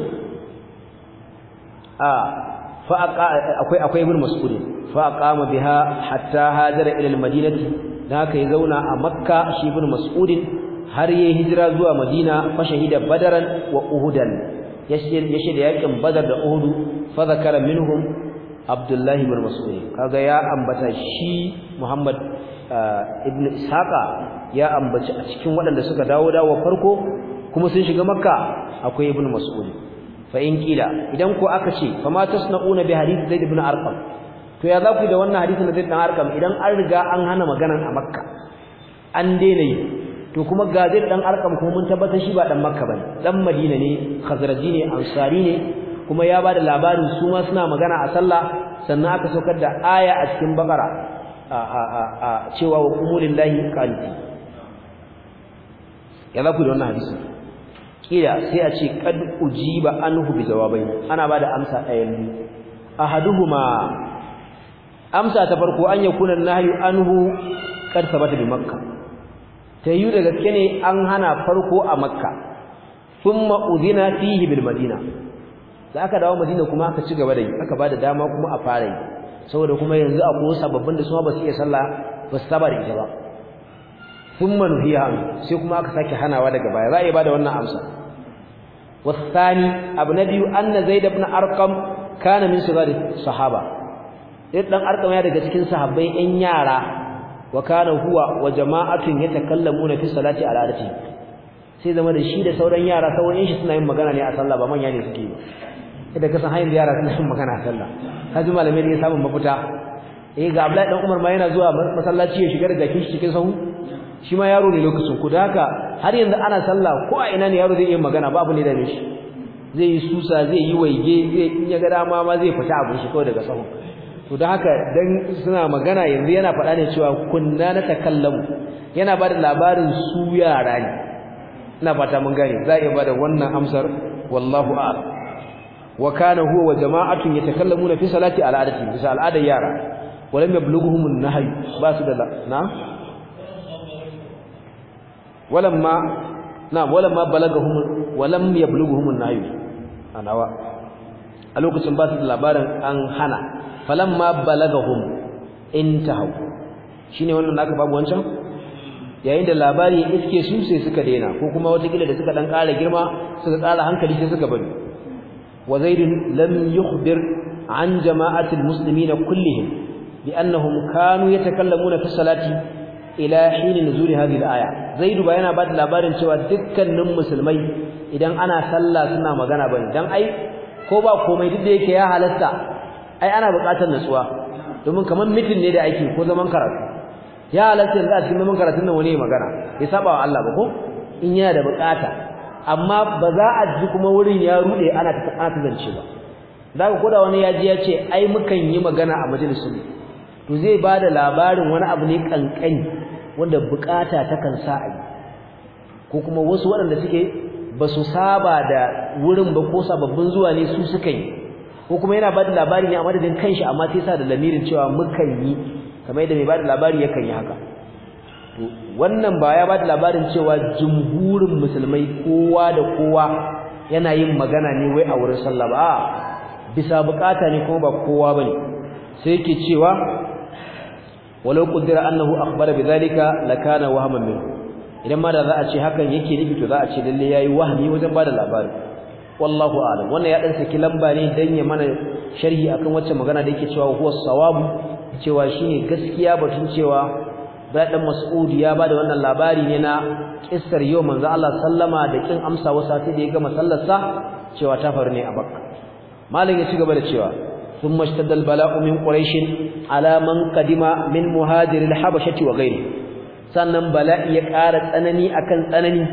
akwai ibn Mas'ud fa aqama biha hatta hajara ila al-madinati da haka ya zauna a Makka shi ibn Mas'ud har yayi hijira zuwa Madina fa shahida Badaran wa Uhudan ya shirya yakin Badar da Uhud fa zakara minhum Abdullah ibn Mas'ud kaga ya ambata shi Muhammad ibn Ishaqa ya ambaci a cikin waɗanda suka dawo farko kuma sun shiga Makka akwai ibn Mas'ud fa in kila idan ko aka ce fa ma tasna'una bi hadith Zaid ibn Arqam to ya zaku da wannan hadisin Zaid ibn Arqam idan an riga an hana maganan a Makka an daina yi to kuma ga Zaid dan Arqam kuma mun tabbatar shi ba dan Makka bane dan Madina ne Khazraji ne Ansari ne kuma ya bada labarin su ma suna magana a sallah sannan aka saukar da aya a cikin Baqara cewa wa qumulillahi qanti ya zaku da wannan hadisin kila sai a ce qad ujiba anhu bi jawabain ana bada amsa ɗayan biyu ahaduhuma amsa ta farko an yakuna nahyu anhu qad sabata bi makkah tayu da gaske ne an hana farko a makka thumma udhina fihi bil madina da aka dawo madina kuma aka ci gaba da yi aka bada dama kuma a fara yi saboda kuma yanzu akwai sababbin da su ba su iya sallah ba su saba da ita ba thumma nuhiya sai kuma aka sake hanawa daga baya za a iya bada wannan amsa wasani abu na biyu anna zaid ibn arqam kana min sigari sahaba dan arqam ya daga cikin sahabbai ɗan yara wa kana huwa wa jama'atun yatakallamuna fi salati al-adati sai zama da shi da sauran yara sauran shi suna yin magana ne a sallah ba manya ne suke yi idan ka san hayin da yara suna yin magana a sallah kaji malamai ne samun mafita ga Abdullahi dan Umar ma yana zuwa masallaci ya shiga da jakin shi cikin sahu shi ma yaro ne lokacin ku da haka har yanzu ana sallah ko a ina ne yaro zai yi magana babu ne da shi zai yi susa zai yi waige zai in ya ga dama ma zai fita abin shi kawai daga sahu to da haka dan suna magana yanzu yana faɗa ne cewa kunna na takallamu yana bada labarin su yara ne ina fata mun gane za iya bada wannan amsar wallahu a'lam wa kana huwa wa jama'atun yatakallamuna fi salati al'adati bisa al'adar yara walam yablughuhum an-nahy ba su da na walamma balagahum walam yablughuhum an-nahy anawa a lokacin ba su da labarin an hana falamma balagahum intahu shine wannan naka babu wancan yayin da labari ya iske su sai suka daina ko kuma wata kila da suka dan ƙara girma suka ƙara hankali sai suka bari wa zaidun lam yukhbir an jama'atil muslimin kullihim bi annahum kanu yatakallamuna fi salati ila hin nuzul hadhihi al-aya zaid ba yana ba da labarin cewa dukkanin musulmai idan ana sallah suna magana bane dan ai ko ba komai duk da yake ya halatta ai ana buƙatar nutsuwa domin kaman mitin ne da ake ko zaman karatu ya halatta yanzu a cikin zaman karatun nan wani ya magana ya saba wa Allah ba ko in yana da buƙata amma ba za a ji kuma wurin ya rude ana ta zance ba daga koda wani ya ji ya ce ai mukan yi magana a majalisun to zai bada labarin wani abu ne kankani wanda bukata ta kan sa ai ko kuma wasu waɗanda suke ba su saba da wurin ba ko sababbin zuwa ne su suka yi ko kuma yana bada labari ne a madadin kanshi amma sai sa da lamirin cewa mukan yi kamar yadda mai bada labari yakan yi haka to wannan ba ya bada labarin cewa jumhurin musulmai kowa da kowa yana yin magana ne wai a wurin sallah ba bisa bukata ne kuma ba kowa bane sai yake cewa walau qaddara annahu akhbara bidhalika lakana wahman min idan ma da za a ce hakan yake nufi to za a ce lalle yayi wahmi wajen bada labari wallahu a'lam wannan ya dan saki lamba ne dan ya mana sharhi akan wacce magana da yake cewa huwa sawabu cewa shine gaskiya batun cewa da dan Mas'ud ya bada wannan labari ne na kissar yau manzo Allah sallama da kin amsa wasa sai da ya gama sallarsa cewa ta faru ne a Makka malam ya ci gaba da cewa thumma ishtadda al-bala'u min quraish ala man qadima min muhajir al-habashati wa ghayri sannan bala'i ya ƙara tsanani akan tsanani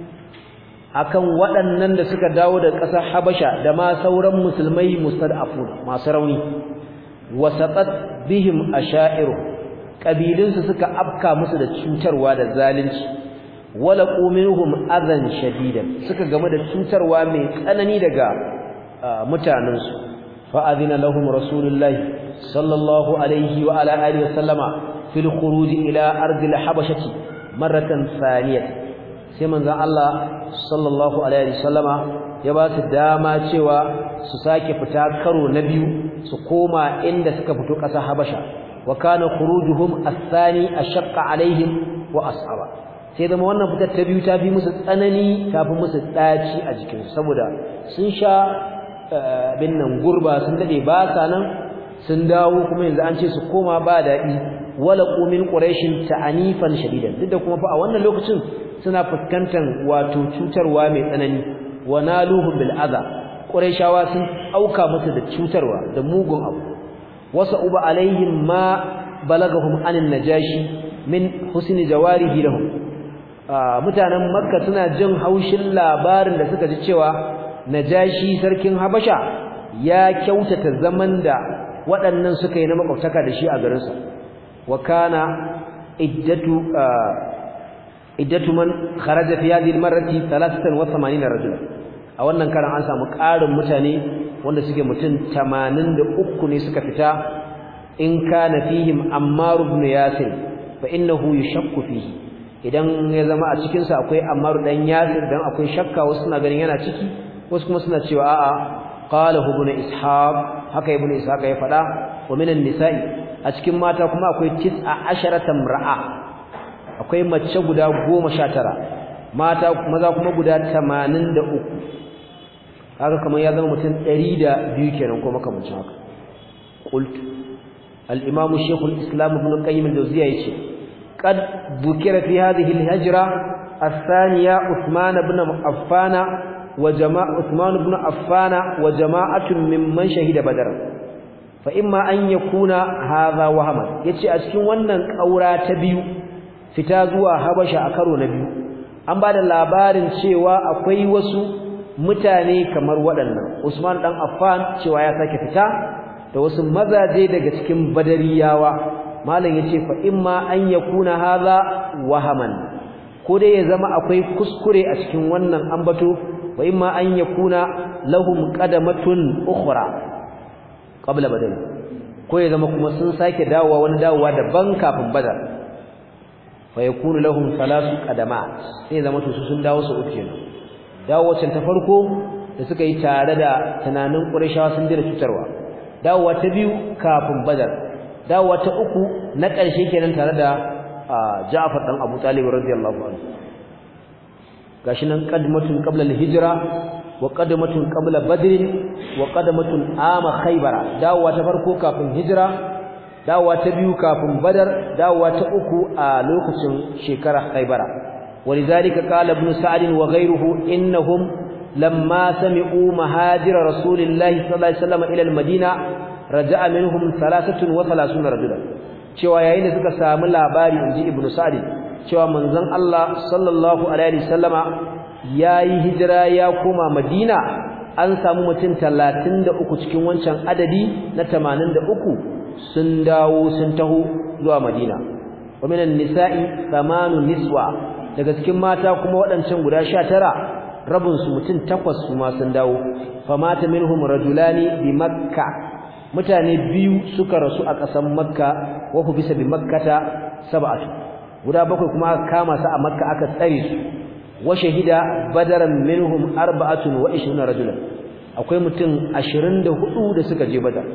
akan waɗannan da suka dawo da ƙasar Habasha da ma sauran musulmai mustad'afun masu rauni wasaqat bihim ashairu kabilinsu suka afka musu da cutarwa da zalunci wala quminhum adan shadidan suka game da cutarwa mai tsanani daga mutanansu fa adina lahum rasulullahi sallallahu alaihi wa ala alihi wa sallama fil khuruj ila ardil habashati marratan thaniyah sai manzon Allah sallallahu alaihi wa sallama ya ba su dama cewa su sake fita karo na biyu su koma inda suka fito ƙasar Habasha wa kana khurujuhum athani ashaqqa alaihim wa as'aba sai da wannan fitar ta biyu ta fi musu tsanani ta fi musu daci a jikin saboda sun sha binnan gurba sun dade ba sa nan sun dawo kuma yanzu an ce su koma ba dadi wala qumin quraishin ta'anifan shadidan duk da kuma fa a wannan lokacin suna fuskantar wato cutarwa mai tsanani wa naluhum bil adha quraishawa sun auka musu da cutarwa da mugun abu wasa uba alaihim ma balagahum anin najashi min husni jawarihi lahum mutanen makka suna jin haushin labarin da suka ji cewa najashi sarkin habasha ya kyautata zaman da waɗannan suka yi na makwabtaka da shi a garinsa wa kana iddatu man kharaja fi hadhihi almarrati 83 rajulan a wannan karan an samu ƙarin mutane wanda suke mutum 83 ne suka fita in kana fihim Ammar ibn Yasir fa innahu yashakku fihi idan ya zama a cikin sa akwai Ammar dan Yasir dan akwai shakka wasu suna ganin yana ciki wasu kuma suna cewa a'a qala ibn Ishaq haka ibn Ishaq ya fada wa minan nisa'i a cikin mata kuma akwai 19 imra'a akwai mace guda 19 mata maza kuma guda 83 haka kamar ya zama mutum 102 kenan ko makamancin haka qult al-imam shaykh al-islam ibn qayyim al-jawziyya yace qad dhukira fi hadhihi al-hijra الثانية عثمان بن عفان وجماعة ممن شهد بدر فإما أن يكون هذا وهما yace a cikin wannan kaura ta biyu fita zuwa Habasha a karo na biyu an bada labarin cewa akwai wasu mutane kamar waɗannan Usman dan Affan cewa ya sake fita da wasu mazaje daga cikin badariyawa malam yace fa imma an yakuna hadha wahaman ko dai ya zama akwai kuskure a cikin wannan ambato wa imma an yakuna lahum qadamatun ukhra qabla badal ko ya zama kuma sun sake dawowa wani dawowa daban kafin badar fa yakunu lahum thalath qadamat sai zama to sun dawo su uku kenan dawowacin ta farko da suka yi tare da tunanin Qurayshawa sun dira cutarwa dawowa ta biyu kafin badar dawowa ta uku na ƙarshe kenan tare da Ja'far dan Abu Talib radiyallahu anhu gashi nan qadmatun qabla al-hijra wa qadmatun qabla badr wa qadmatun ama khaybara dawowa ta farko kafin hijira dawowa ta biyu kafin badar dawowa ta uku a lokacin shekara khaybara walidhalika qala ibn sa'd wa ghayruhu innahum lamma sami'u mahajir rasulillahi sallallahu alaihi wasallam ila al-madina raja'a minhum 33 rajulan cewa yayin da suka samu labari inji ibnu sa'd cewa manzon Allah sallallahu alaihi wasallama yayi hijira ya koma Madina an samu mutum 33 cikin wancan adadi na 83 sun dawo sun taho zuwa Madina wa minan nisa'i 8 niswa daga cikin mata kuma waɗancan guda 19 rabin su mutum 8 su ma sun dawo famata minhum rajulani bi makkah mutane biyu suka rasu a ƙasar Makka wa hu bisa bi makkata sab'atu guda bakwai kuma aka kama su a Makka aka tsare su wa shahida badaran minhum 24 rajulan akwai mutum 24 da suka je badar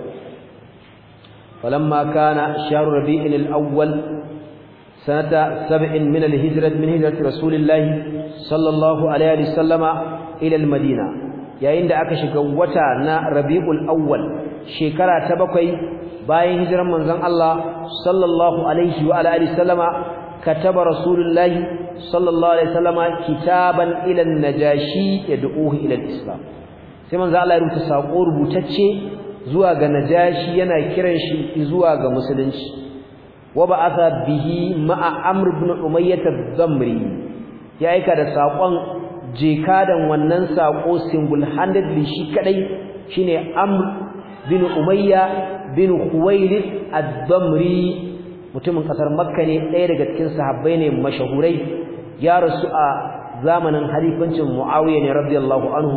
falamma kana shahru rabi'il al-awwal sanata 7 min al-hijrah min hijrati rasulillah sallallahu alaihi wasallama ila al-madina yayin da aka shiga wata na rabi'ul awwal shekara ta 7 bayan hijiran manzon Allah sallallahu alaihi wa alihi sallama kataba rasulullah sallallahu alaihi sallama kitaban ila an-najashi yad'uhu ila al-islam sai manzon Allah ya rubuta sako rubutacce zuwa ga najashi yana kiran shi zuwa ga musulunci wa ba'atha bihi ma'a amr ibn umayyah ad-damri ya aika da sakon jekadan wannan sako single handedly shi kadai shine amr bin umayya bin khuwailid ad-damri mutumin kasar makka ne ɗaya daga cikin sahabbai ne mashahurai ya rasu a zamanin halifancin muawiya ne radiyallahu anhu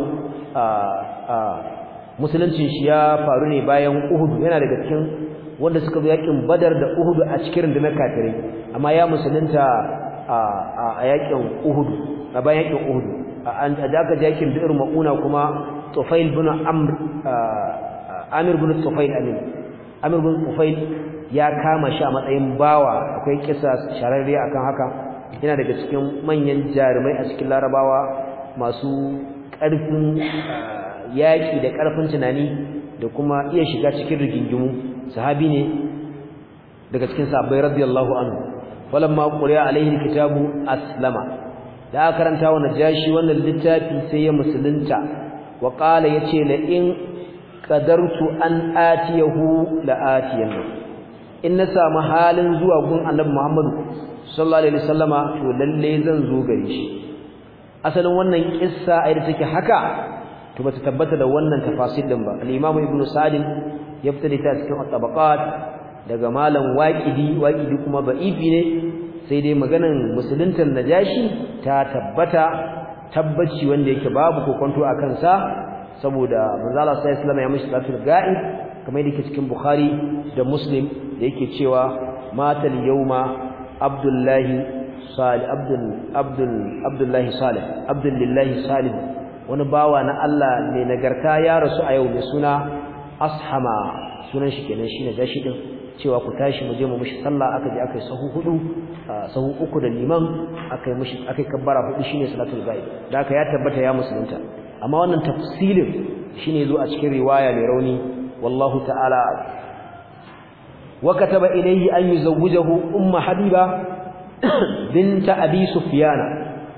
musuluncin shi ya faru ne bayan uhud yana daga cikin wanda suka bi yakin badar da uhud a cikin rundunar kafirai amma ya musulunta a yakin uhud a bayan yakin uhud an aka ji yakin bi'r mauna kuma tufail bin amir bin tufail amir bin tufail ya kama shi a matsayin bawa akwai kisa shararre akan haka yana daga cikin manyan jarumai a cikin larabawa masu ƙarfin yaƙi da ƙarfin tunani da kuma iya shiga cikin rigingimu sahabi ne daga cikin sahabbai radiyallahu anhu falamma quriya alaihi alkitabu aslama da aka karanta wa najashi wannan littafi sai ya musulunta wa qala yace la in qadartu an atiyahu la atiyanna in na samu halin zuwa gun annabi Muhammad sallallahu alaihi wasallama to lalle zan zo gare shi asalin wannan kissa ai da take haka to bata tabbata da wannan tafasil din ba al-Imam Ibn Sa'd ya fita da cikin at-Tabaqat daga malam Waqidi kuma ba'ifi ne sai dai maganan musuluntar Najashi ta tabbata tabbaci wanda yake babu kokonto akan sa saboda manzo Allah sallallahu alaihi wasallam ya mishi salatul ga'ib kamar yadda yake cikin Bukhari da Muslim da yake cewa matal yawma Abdullahi Salih Abdullahi Salih Abdullahi Salih wani bawa na Allah ne nagarta ya rasu a yau mai suna Ashama sunan shi kenan shine gashi din cewa ku tashi mu je mu mishi sallah aka je aka yi sahu uku da liman aka yi mishi aka yi kabbara hudu shine salatul ghaib da aka ya tabbata ya musulunta amma wannan tafsilin shine zo a cikin riwaya mai rauni wallahu ta'ala wa kataba ilayhi an yuzawwijahu umma habiba bint abi sufyan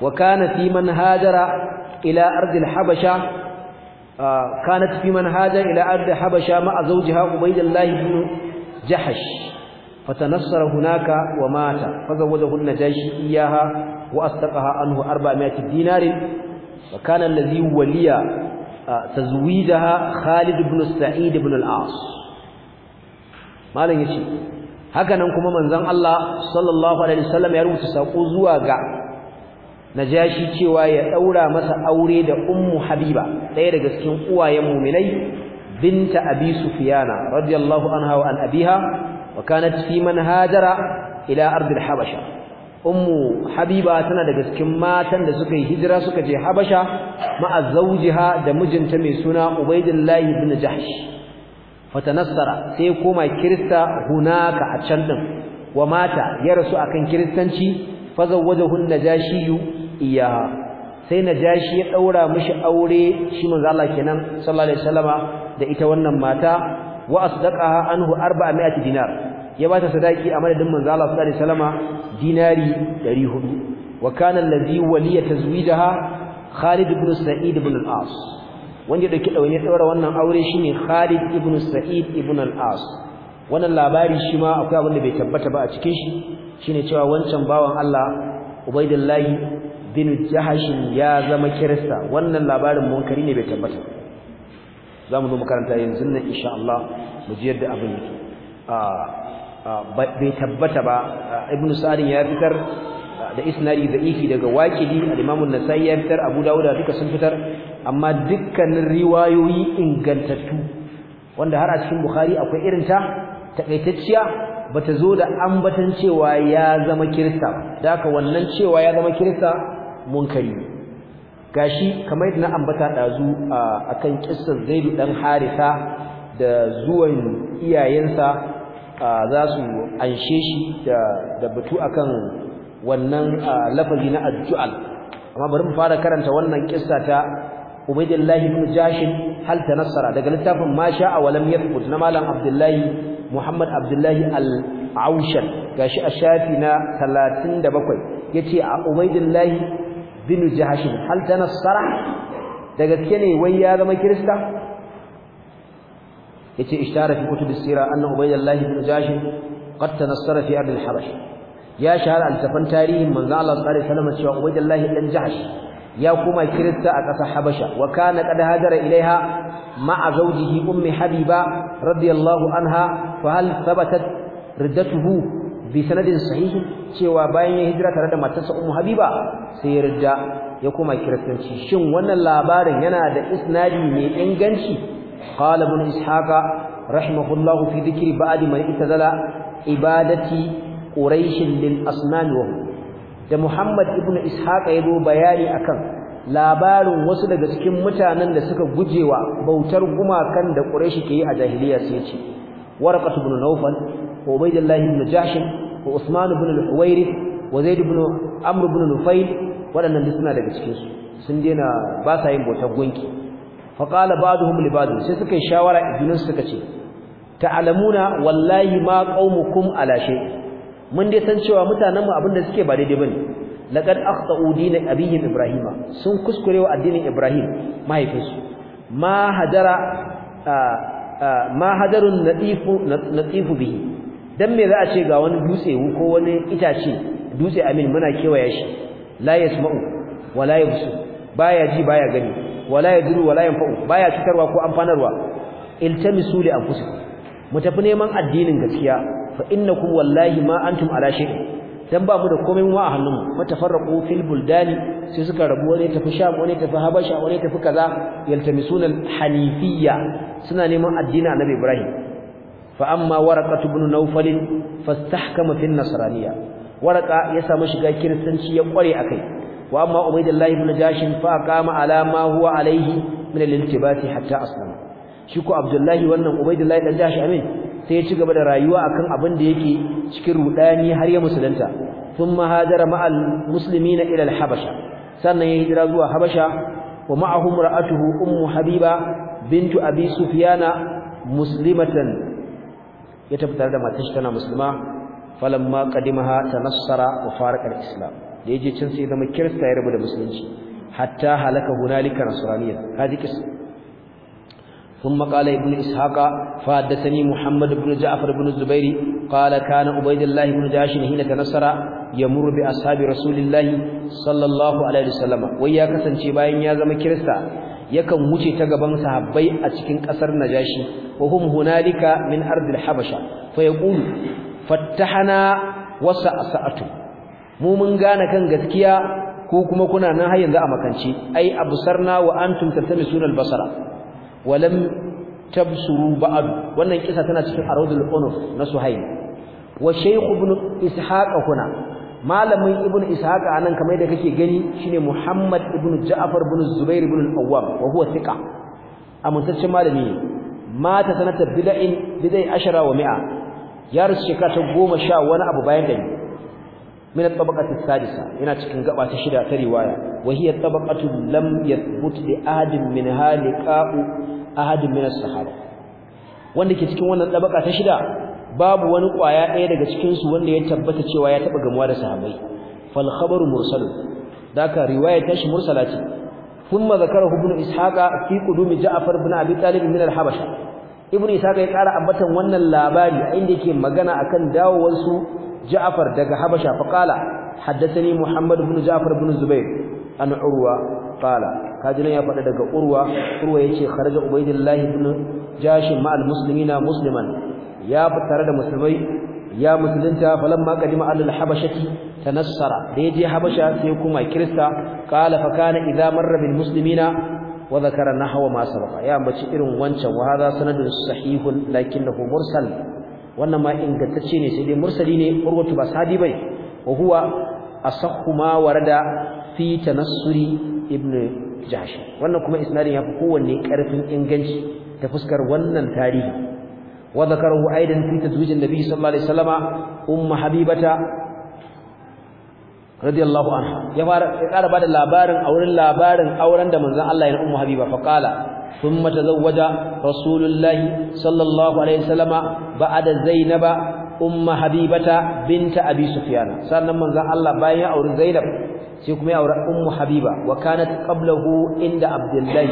wa kana fi man hajara ila ardi al-habasha كانت في من هاجر إلى أرض حبشة مع زوجها عبيد الله بن جحش فتنصر هناك ومات فزوجه النجاشي إياها وأصدقها عنه 400 دينار وكان الذي ولي تزويدها خالد بن سعيد بن العاص ما لن يشي هكذا نكما منزل الله صلى الله عليه وسلم يروي ساقو zuwa ga Najashi cewa ya daura masa aure da Ummu Habiba ɗaya daga cikin uwayen mu'minai binta Abi Sufyana radiyallahu anha wa an abiha wa kanat fi man hajara ila ardil Habasha Ummu Habiba tana daga cikin matan da suka yi hijira suka je Habasha ma'a zawjiha da mijinta mai suna Ubaydullah ibn Jahsh fatanassara sai koma Kirista hunaka a can din wa mata ya rasu akan kiristanci fazawwajahu an-Najashi iyaha sai Najashi ya daura mishi aure shi manzo Allah kenan sallallahu alaihi wasallama da ita wannan mata wa asdaqaha anhu 400 dinar ya bata sadaki a madadin manzo Allah sallallahu alaihi wasallama dinari 400 wa kana allazi waliya tazwijaha Khalid ibn Sa'id ibn al-As wanda dauki daune daura wannan aure shine Khalid ibn Sa'id ibn al-As wannan labari shi ma akwai abin da bai tabbata ba a cikin shi shine cewa wancan bawan Allah Ubaydullah bin Jahash ya zama Kirista wannan labarin munkari ne bai tabbata zamu zo makaranta yanzu nan insha Allah mu ji yadda abin yake bai tabbata ba Ibn Sa'd ya fitar da isnadi da'ifi daga Waqidi al-Imam an-Nasa'i ya fitar Abu Dawud duka sun fitar amma dukkanin riwayoyi ingantattu wanda har a cikin Bukhari akwai irin ta takaitacciya bata zo da ambatan cewa ya zama Kirista da haka wannan cewa ya zama Kirista munkari gashi kamar yadda na ambata dazu akan kissar Zaid dan Haritha da zuwan iyayensa za su anshe shi da batu akan wannan lafazi na addu'al amma bari mu fara karanta wannan kissa ta Ubaydullah ibn Jashin hal tanassara daga littafin ma sha'a wa lam yathbut na malam Abdullahi Muhammad Abdullahi al-Aushan gashi a shafi na 37 yace a Ubaydullah bin Jahash hal tanassara da gaske ne wai ya zama Kirista yace ishtara fi kutub as-sira anna Ubaydullah bin Jahash qad tanassara fi ard al-Habash ya shahara al-tafan tarihin manzo Allah sallallahu alaihi wasallam cewa Ubaydullah dan Jahash ya kuma Kirista a ƙasar Habasha wa kana qad hajara ilaiha ma'a zawjihi ummi Habiba radiyallahu anha fa hal thabatat riddatuhu bi sanadin sahih cewa bayan ya hijira tare da matarsa ummu Habiba sai ya ridda ya kuma Kiristanci shin wannan labarin yana da isnadi mai inganci qala ibn ishaqa rahimahullahu fi dhikri ba'd man itazala ibadati quraish lil asnam wa da Muhammad ibn Ishaq yazo bayani akan labarin wasu daga cikin mutanen da suka gujewa bautar gumakan da Quraysh ke yi a jahiliya sai yace Waraqah ibn Nawfal wa Ubaydullah ibn Jahsh wa Uthman ibn al-Huwayrith wa Zaid ibn Amr ibn Nufayl wadannan suna daga cikin su sun dena ba sa yin bautar gunki fa qala ba'dhum li ba'd sai suka yi shawara ibnin suka ce ta'lamuna wallahi ma qaumukum ala shay' mun dai san cewa mutanenmu abinda suke ba daidai bane laqad akhtau din abihim ibrahima sun kuskurewa addinin ibrahim mahaifinsu ma hadarun natifu bihi dan me za a ce ga wani dutse ko wani itace dutse amin muna kewaya shi la yasma'u wala yabsu baya ji baya gani wala yaduru wala yanfa'u baya cutarwa ko amfanarwa iltamisu li anfusikum mu tafi neman addinin gaskiya fa innakum wallahi ma antum ala shay'in dan ba mu da komai mu a hannunmu fatafarraqu fil buldani sai suka rabu wani tafi sham wani tafi habasha wani tafi kaza yaltamisuna hanifiyya suna neman addinin annabi ibrahim fa amma waraqatu ibn nawfal fastahkama fil nasraniyya waraqa ya samu shiga kiristanci ya kware akai wa amma ubaydullah ibn jashin fa qama ala ma huwa alayhi min al-iltibati hatta aslama shi ko abdullahi wannan ubaydullah dan jashi amin sai ya ci gaba da rayuwa akan abin da yake cikin rudani har ya musulunta thumma hajara ma'al muslimina ila al-habasha sannan ya hijira zuwa habasha wa ma'ahum ra'atuhu ummu habiba bintu abi sufyana muslimatan ya tabbatar da matar tana musulma falamma qadimaha tanassara wa farqa al-islam da yaje can sai zama kirista ya rabu da musulunci hatta halaka hunalika nasraniyan hadi kis ثم قال ابن إسحاق فحدثني محمد بن جعفر بن الزبير قال كان عبيد الله بن جاش حين تنصر يمر بأصحاب رسول الله صلى الله عليه وسلم ويا kasance bayan ya zama kirista yakan wuce ta gaban sahabbai a cikin kasar Najashi wa hum hunalika min ardil habasha fa yaqulu fattahana wa sa'atu mu mun gane kan gaskiya ko kuma kuna nan har yanzu a makance ai absarna wa antum tatamisuna albasara walam tabsuru ba'd wannan kisa tana cikin aradul unuf na Suhail wa shaykh ibn ishaq kuna malamin ibn ishaq anan kamar da kake gani shine Muhammad ibn Ja'far ibn Zubair ibn al-Awwam wa huwa thiqa amintaccen malami mata sanata bidai 10 wa 100 ya rasu shekara ta 10 wani abu bayan da من الطبقة السادسة هنا cikin gaba ta shida ta riwaya وهي الطبقة لم يثبت لأحد منها لقاء أحد من الصحابة wanda ke cikin wannan tabaka ta shida babu wani kwaya ɗaya daga cikin su wanda ya tabbata cewa ya taba gamuwa da sahabbai fal khabaru mursal daka riwaya ta shi mursalati thumma zakarahu ibn ishaqa fi qudum ja'far ibn abi talib min al-habasha ibn ishaqa ya kara ambatan wannan labari inda yake magana akan dawowar su جعفر daga Habasha faqala haddathani Muhammad ibn Ja'far ibn Zubair an Urwa qala kajina ya fada daga Urwa yace kharaja Ubaydullah ibn Jashin ma'al muslimina musliman ya tare da musulmai ya musulunta falamma qadima al-habashati tanassara da yaje Habasha sai kuma Kirista qala fa kana idza marra bil muslimina wa dhakara nahwa ma sabaqa ya ambaci irin wancan wa hadha sanadun sahihun lakinnahu mursal wannan ma ingantacce ne sai dai mursali ne urwatu ba sahabi bane wa huwa asahhu ma warada fi tanassuri ibn jahsh wannan kuma isnadin yafi kowanne karfin inganci ta fuskar wannan tarihi wa zakarahu aidan fi tazwij an-nabi sallallahu alaihi wasallama habibata radiyallahu anha ya fara bada labarin auren da manzon Allah ya ummu habiba fa qala ثم تزوج رسول الله صلى الله عليه وسلم بعد زينب حبيبة بنت أبي سفيان sannan manzon Allah bayan ya auri Zainab sai kuma ya auri ummu Habiba wa kanat qablahu inda Abdullah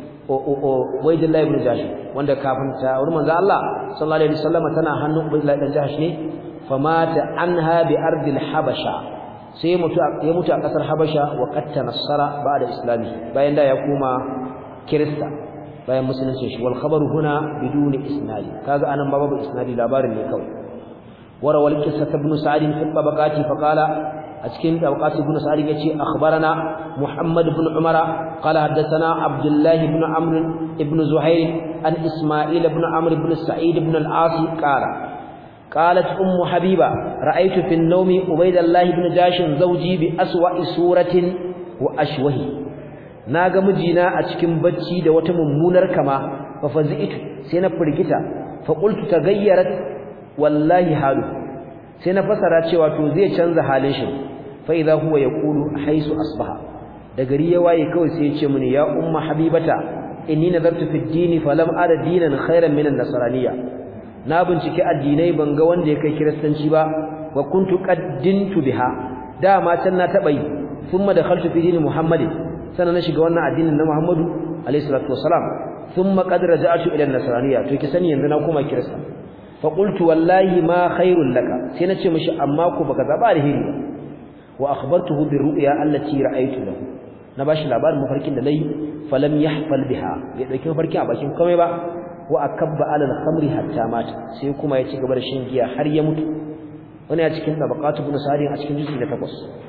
Ubaydullah ibn Jahsh wanda kafin ta auri manzon Allah sallallahu alaihi wasallam tana hannun Ubaydullah ibn Jahsh ne famata anha bi ardil habasha sai ya mutu a kasar Habasha wa qad tanassara ba'da islami bayan da ya koma Kirista bayan musulunci shi wal khabaru huna bidun isnadi kaga anan babu isnadi labarin ne kawai wara wal qissat ibn sa'id fi tabaqati fa qala a cikin tabaqati ibn sa'id yace akhbarana muhammad ibn umara qala haddathana abdullah ibn amr ibn zuhair an isma'il ibn amr ibn sa'id ibn al-asi qala قالت حبيبة رأيت في النوم عبيد الله بن جاش زوجي بأسوأ سورة وأشوه naga mijina a cikin bacci da wata mummunar kama fa fazi'tu sai na firgita fa qultu tagayyarat wallahi halu sai na fasara cewa to zai canza halin shi fa idha huwa yaqulu haisu asbaha da gari ya waye kawai sai ya ce mini ya umma habibata inni nadartu fi ad-din falam ara dinan khairan min an-nasraniyya na bincike addinai ban ga wanda ya kai kiristanci ba wa kuntu qaddintu biha dama can na taba yi thumma dakhaltu fi dini muhammadin sannan na shiga wannan addinin na Muhammadu alayhi salatu wassalam thumma qad raja'tu ila an-nasraniyya to ki sani yanzu na koma kirista fa qultu wallahi ma khairul laka sai na ce mishi amma ku baka zaba alheri ba wa akhbartuhu bi ru'ya allati ra'aytu lahu na bashi labarin mafarkin da nayi falam yahfal biha ya dauki mafarkin a bakin komai ba wa akabba ala al-khamri hatta mata sai kuma ya ci gaba da shan giya har ya mutu wani a cikin tabaqatu ibn sa'id a cikin juz'i na 8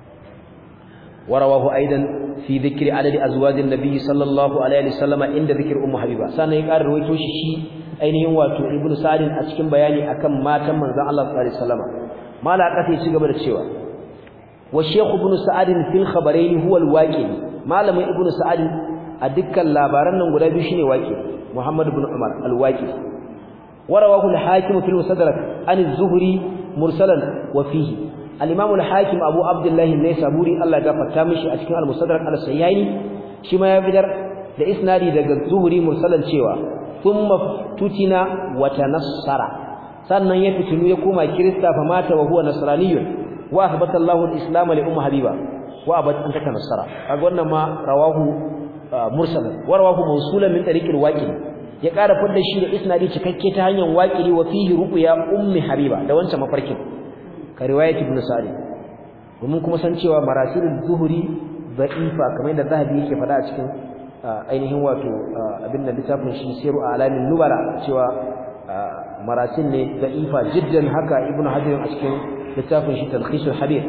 ورواه أيضا في ذكر عدد أزواج النبي صلى الله عليه وسلم عند ذكر حبيبة سنة يقال رويته شيء أينهم واتو ابن سعد أشكم بياني أكم ما تم من الله صلى الله عليه وسلم ما لا قتل شيء الشيوى والشيخ ابن سعد في الخبرين هو الواقع ما لم ابن سعد أدك اللابارن نقول بشيني واقع محمد بن عمر الواقع ورواه الحاكم في المستدرك عن الزهري مرسلا وفيه al-Imam al-Hakim Abu Abdullah an-Naisaburi Allah ya gafarta mishi a cikin al-Mustadrak al-Sayyi shi ma ya bidar da isnadi daga Zuhri mursalan cewa thumma tutina wa tanassara sannan ya fitinu ya koma Kirista fa mata wa huwa nasraniyyun wa athbata Allahu al-islam li ummu habiba wa abad an takanassara kaga wannan ma rawahu mursalan wa rawahu mawsulan min tariqil waqi ya ƙara fadda shi da isnadi cikakke ta hanyar waqili wa fihi ruqya ummi habiba da wancan mafarkin ka riwayat ibn sa'id domin kuma san cewa marasilul zuhri da'ifa kamar da zahabi yake faɗa a cikin ainihin wato abin da littafin shi siru alamin nubala cewa marasil ne da'ifa jiddan haka ibn hajar a cikin littafin shi talkhisul habir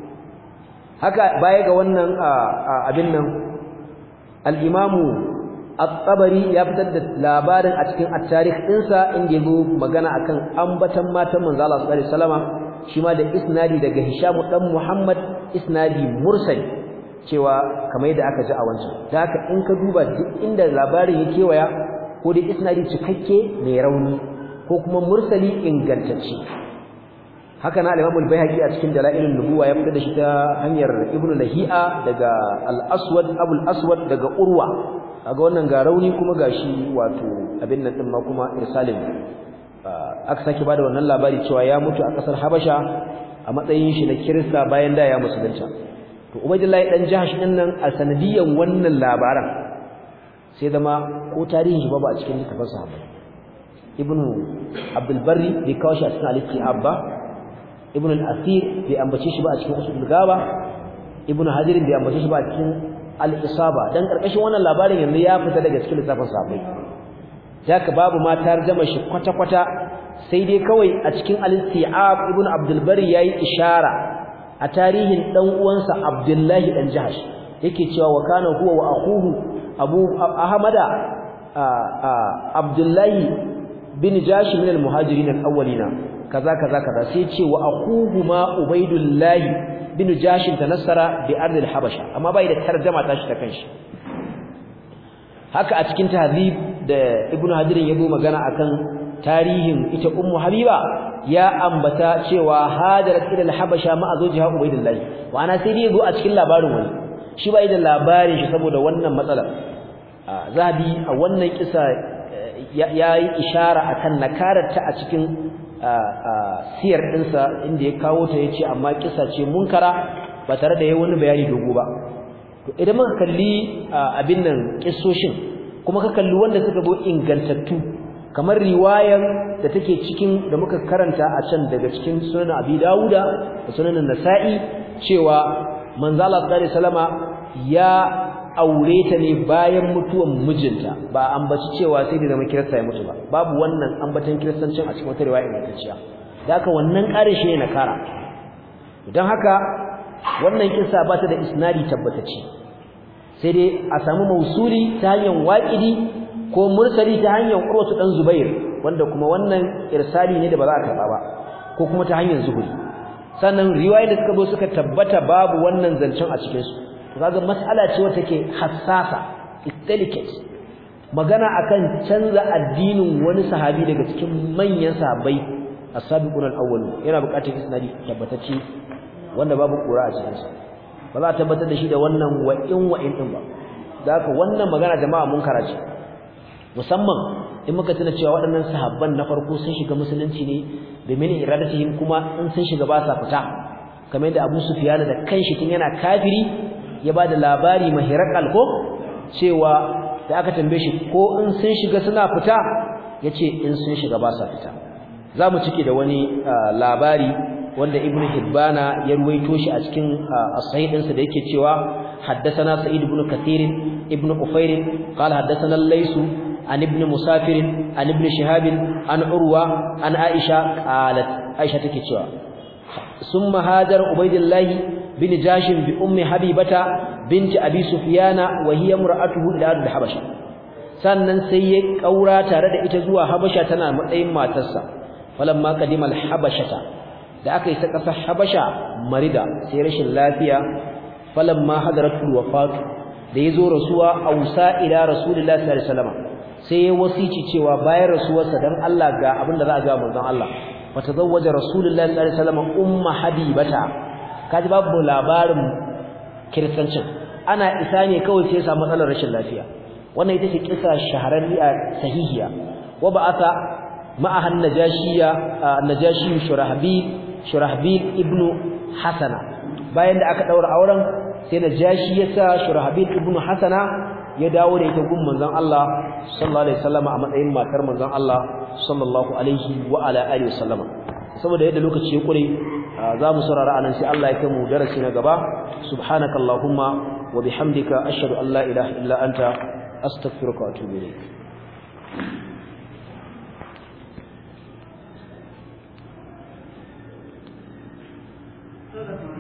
haka baya ga wannan abin nan al-imamu at-tabari ya fitar da labarin a cikin at-tarikh dinsa inda yazo magana akan ambatan matan manzo Allah sallallahu alaihi wasallama shi ma da isnadi daga Hisham dan Muhammad isnadi mursali cewa kamar yadda aka ji a wancan da haka in ka duba duk inda labarin yake waya ko da isnadi cikakke mai rauni ko kuma mursali ingantacce haka na al-Imam al-Baihaqi a cikin Dalailun Nubuwa ya fitar da shi ta hanyar Ibn Lahi'a daga al-Aswad Abu al-Aswad daga Urwa kaga wannan ga rauni kuma gashi wato abin nan din ma kuma irsalin aka saki bada wannan labari cewa ya mutu a kasar Habasha a matsayin shi na Kirista bayan da ya musulunta to Ubaydullahi dan Jahash din nan a sanadiyan wannan labaran sai zama ko tarihin shi ba a cikin littafin sahabbai Ibn Abdul Barri bai kawo shi a cikin al-Istiab ba Ibn al-Asir bai ambace shi ba a cikin Usul al-Ghaba Ibn Hajar bai ambace shi ba a cikin al-Isaba dan karkashin wannan labarin yanzu ya fita daga cikin littafin sahabbai haka babu ma tarjuma shi kwata-kwata sai dai kawai a cikin al-Istiab Ibn Abdul Barri yayi ishara a tarihin dan uwansa Abdullahi dan Jahash yake cewa wa kana huwa wa akhuhu Abu Ahmada Abdullahi bin Jahash min al-muhajirin al-awwalina kaza sai ce wa akhuhu ma Ubaydullah bin Jahash tanassara bi ardil Habasha amma bai da tarjuma tashi ta kanshi haka a cikin tahdhib da Ibn Hajar ya zo magana akan tarihin ita Ummu Habiba ya ambata cewa hadarat ila al-Habasha ma azwajiha Ubaydullah wa ana sai dai zo a cikin labarin wani shi bai da labarin shi saboda wannan matsalar Zahabi a wannan kisa yayi ishara akan nakararta a cikin siyar dinsa inda ya kawo ta yace amma kisa ce munkara ba tare da yayi wani bayani dogo ba to idan muka kalli abin nan kissoshin kuma ka kalli wanda suka zo ingantattu kamar riwayar da take cikin da muka karanta a can daga cikin sunan Abi Dawuda da sunan Nasa'i cewa manzo Allah sallallahu alaihi wasallama ya aure ta ne bayan mutuwan mijinta ba ambaci cewa sai da zama kirista ya mutu ba babu wannan ambatan kiristancin a cikin wata riwaya ingantacciya da haka wannan ƙarin shi ne na kara don haka wannan kissa ba ta da isnadi tabbatacce sai dai a samu mausuli ta hanyar waqidi ko mursali ta hanyar Urwatu dan Zubair wanda kuma wannan irsali ne da ba za a karba ba ko kuma ta hanyar Zuhri sannan riwaya da suka zo suka tabbata babu wannan zancen a cikin su kaga mas'ala ce wacce take hassasa it's delicate magana akan canza addinin wani sahabi daga cikin manyan sahabbai as-sabiqun al-awwal yana buƙatar isnadi tabbatacce wanda babu ƙura a cikin sa ba za a tabbatar da shi da wannan wa'in din ba zaka wannan magana jama'a mun karace musamman in muka tuna cewa waɗannan sahabban na farko sun shiga musulunci ne domin iradatihim kuma in sun shiga ba sa fita kamar yadda Abu Sufyan da kanshi tun yana kafiri ya bada labari mahirakal ko cewa da aka tambaye shi ko in sun shiga suna fita yace in sun shiga ba sa fita zamu cike da wani labari wanda Ibn Hibbana ya ruwaito shi a cikin as-sahih ɗinsa da yake cewa haddathana Sa'id ibn Kathir ibn Ufair qala haddathana al-Lays an ibn Musafir an ibn Shihab an Urwa an Aisha qalat Aisha take cewa summa hajar Ubaydullah bin Jashim bi ummi Habibata binti Abi Sufyana wa hiya imra'atuhu ila al-Habasha sannan sai ya kaura tare da ita zuwa Habasha tana matsayin matarsa falamma qadima al-Habashata da aka yi ta kasar Habasha marida sai rashin lafiya falamma hadaratul wafat da yazo rasuwa ausa ila Rasulullahi sallallahu alaihi wasallam sai ya wasici cewa bayan rasuwarsa dan Allah ga abinda za a ga manzon Allah fatazawwaja Rasulullahi sallallahu alaihi wasallam umma Habibata kaji babu labarin kiristancin ana isa ne kawai sai ya samu matsalar rashin lafiya wannan ita ce kisa shahararriya sahihiya wa ba'atha ma'ahan najashiya najashi shurahbil ibnu Hasana bayan da aka daura auren sai Najashi ya sa Shurahbil ibn Hasana ya dawo da ita gun manzon Allah sallallahu alaihi wasallam a matsayin matar manzon Allah sallallahu alaihi wa ala alihi wasallama saboda yadda lokaci ya kure za mu saurara anan sai Allah ya kai mu darasi na gaba subhanakallahumma wa bihamdika ashhadu an la ilaha illa anta astaghfiruka wa atubu ilayk Thank you.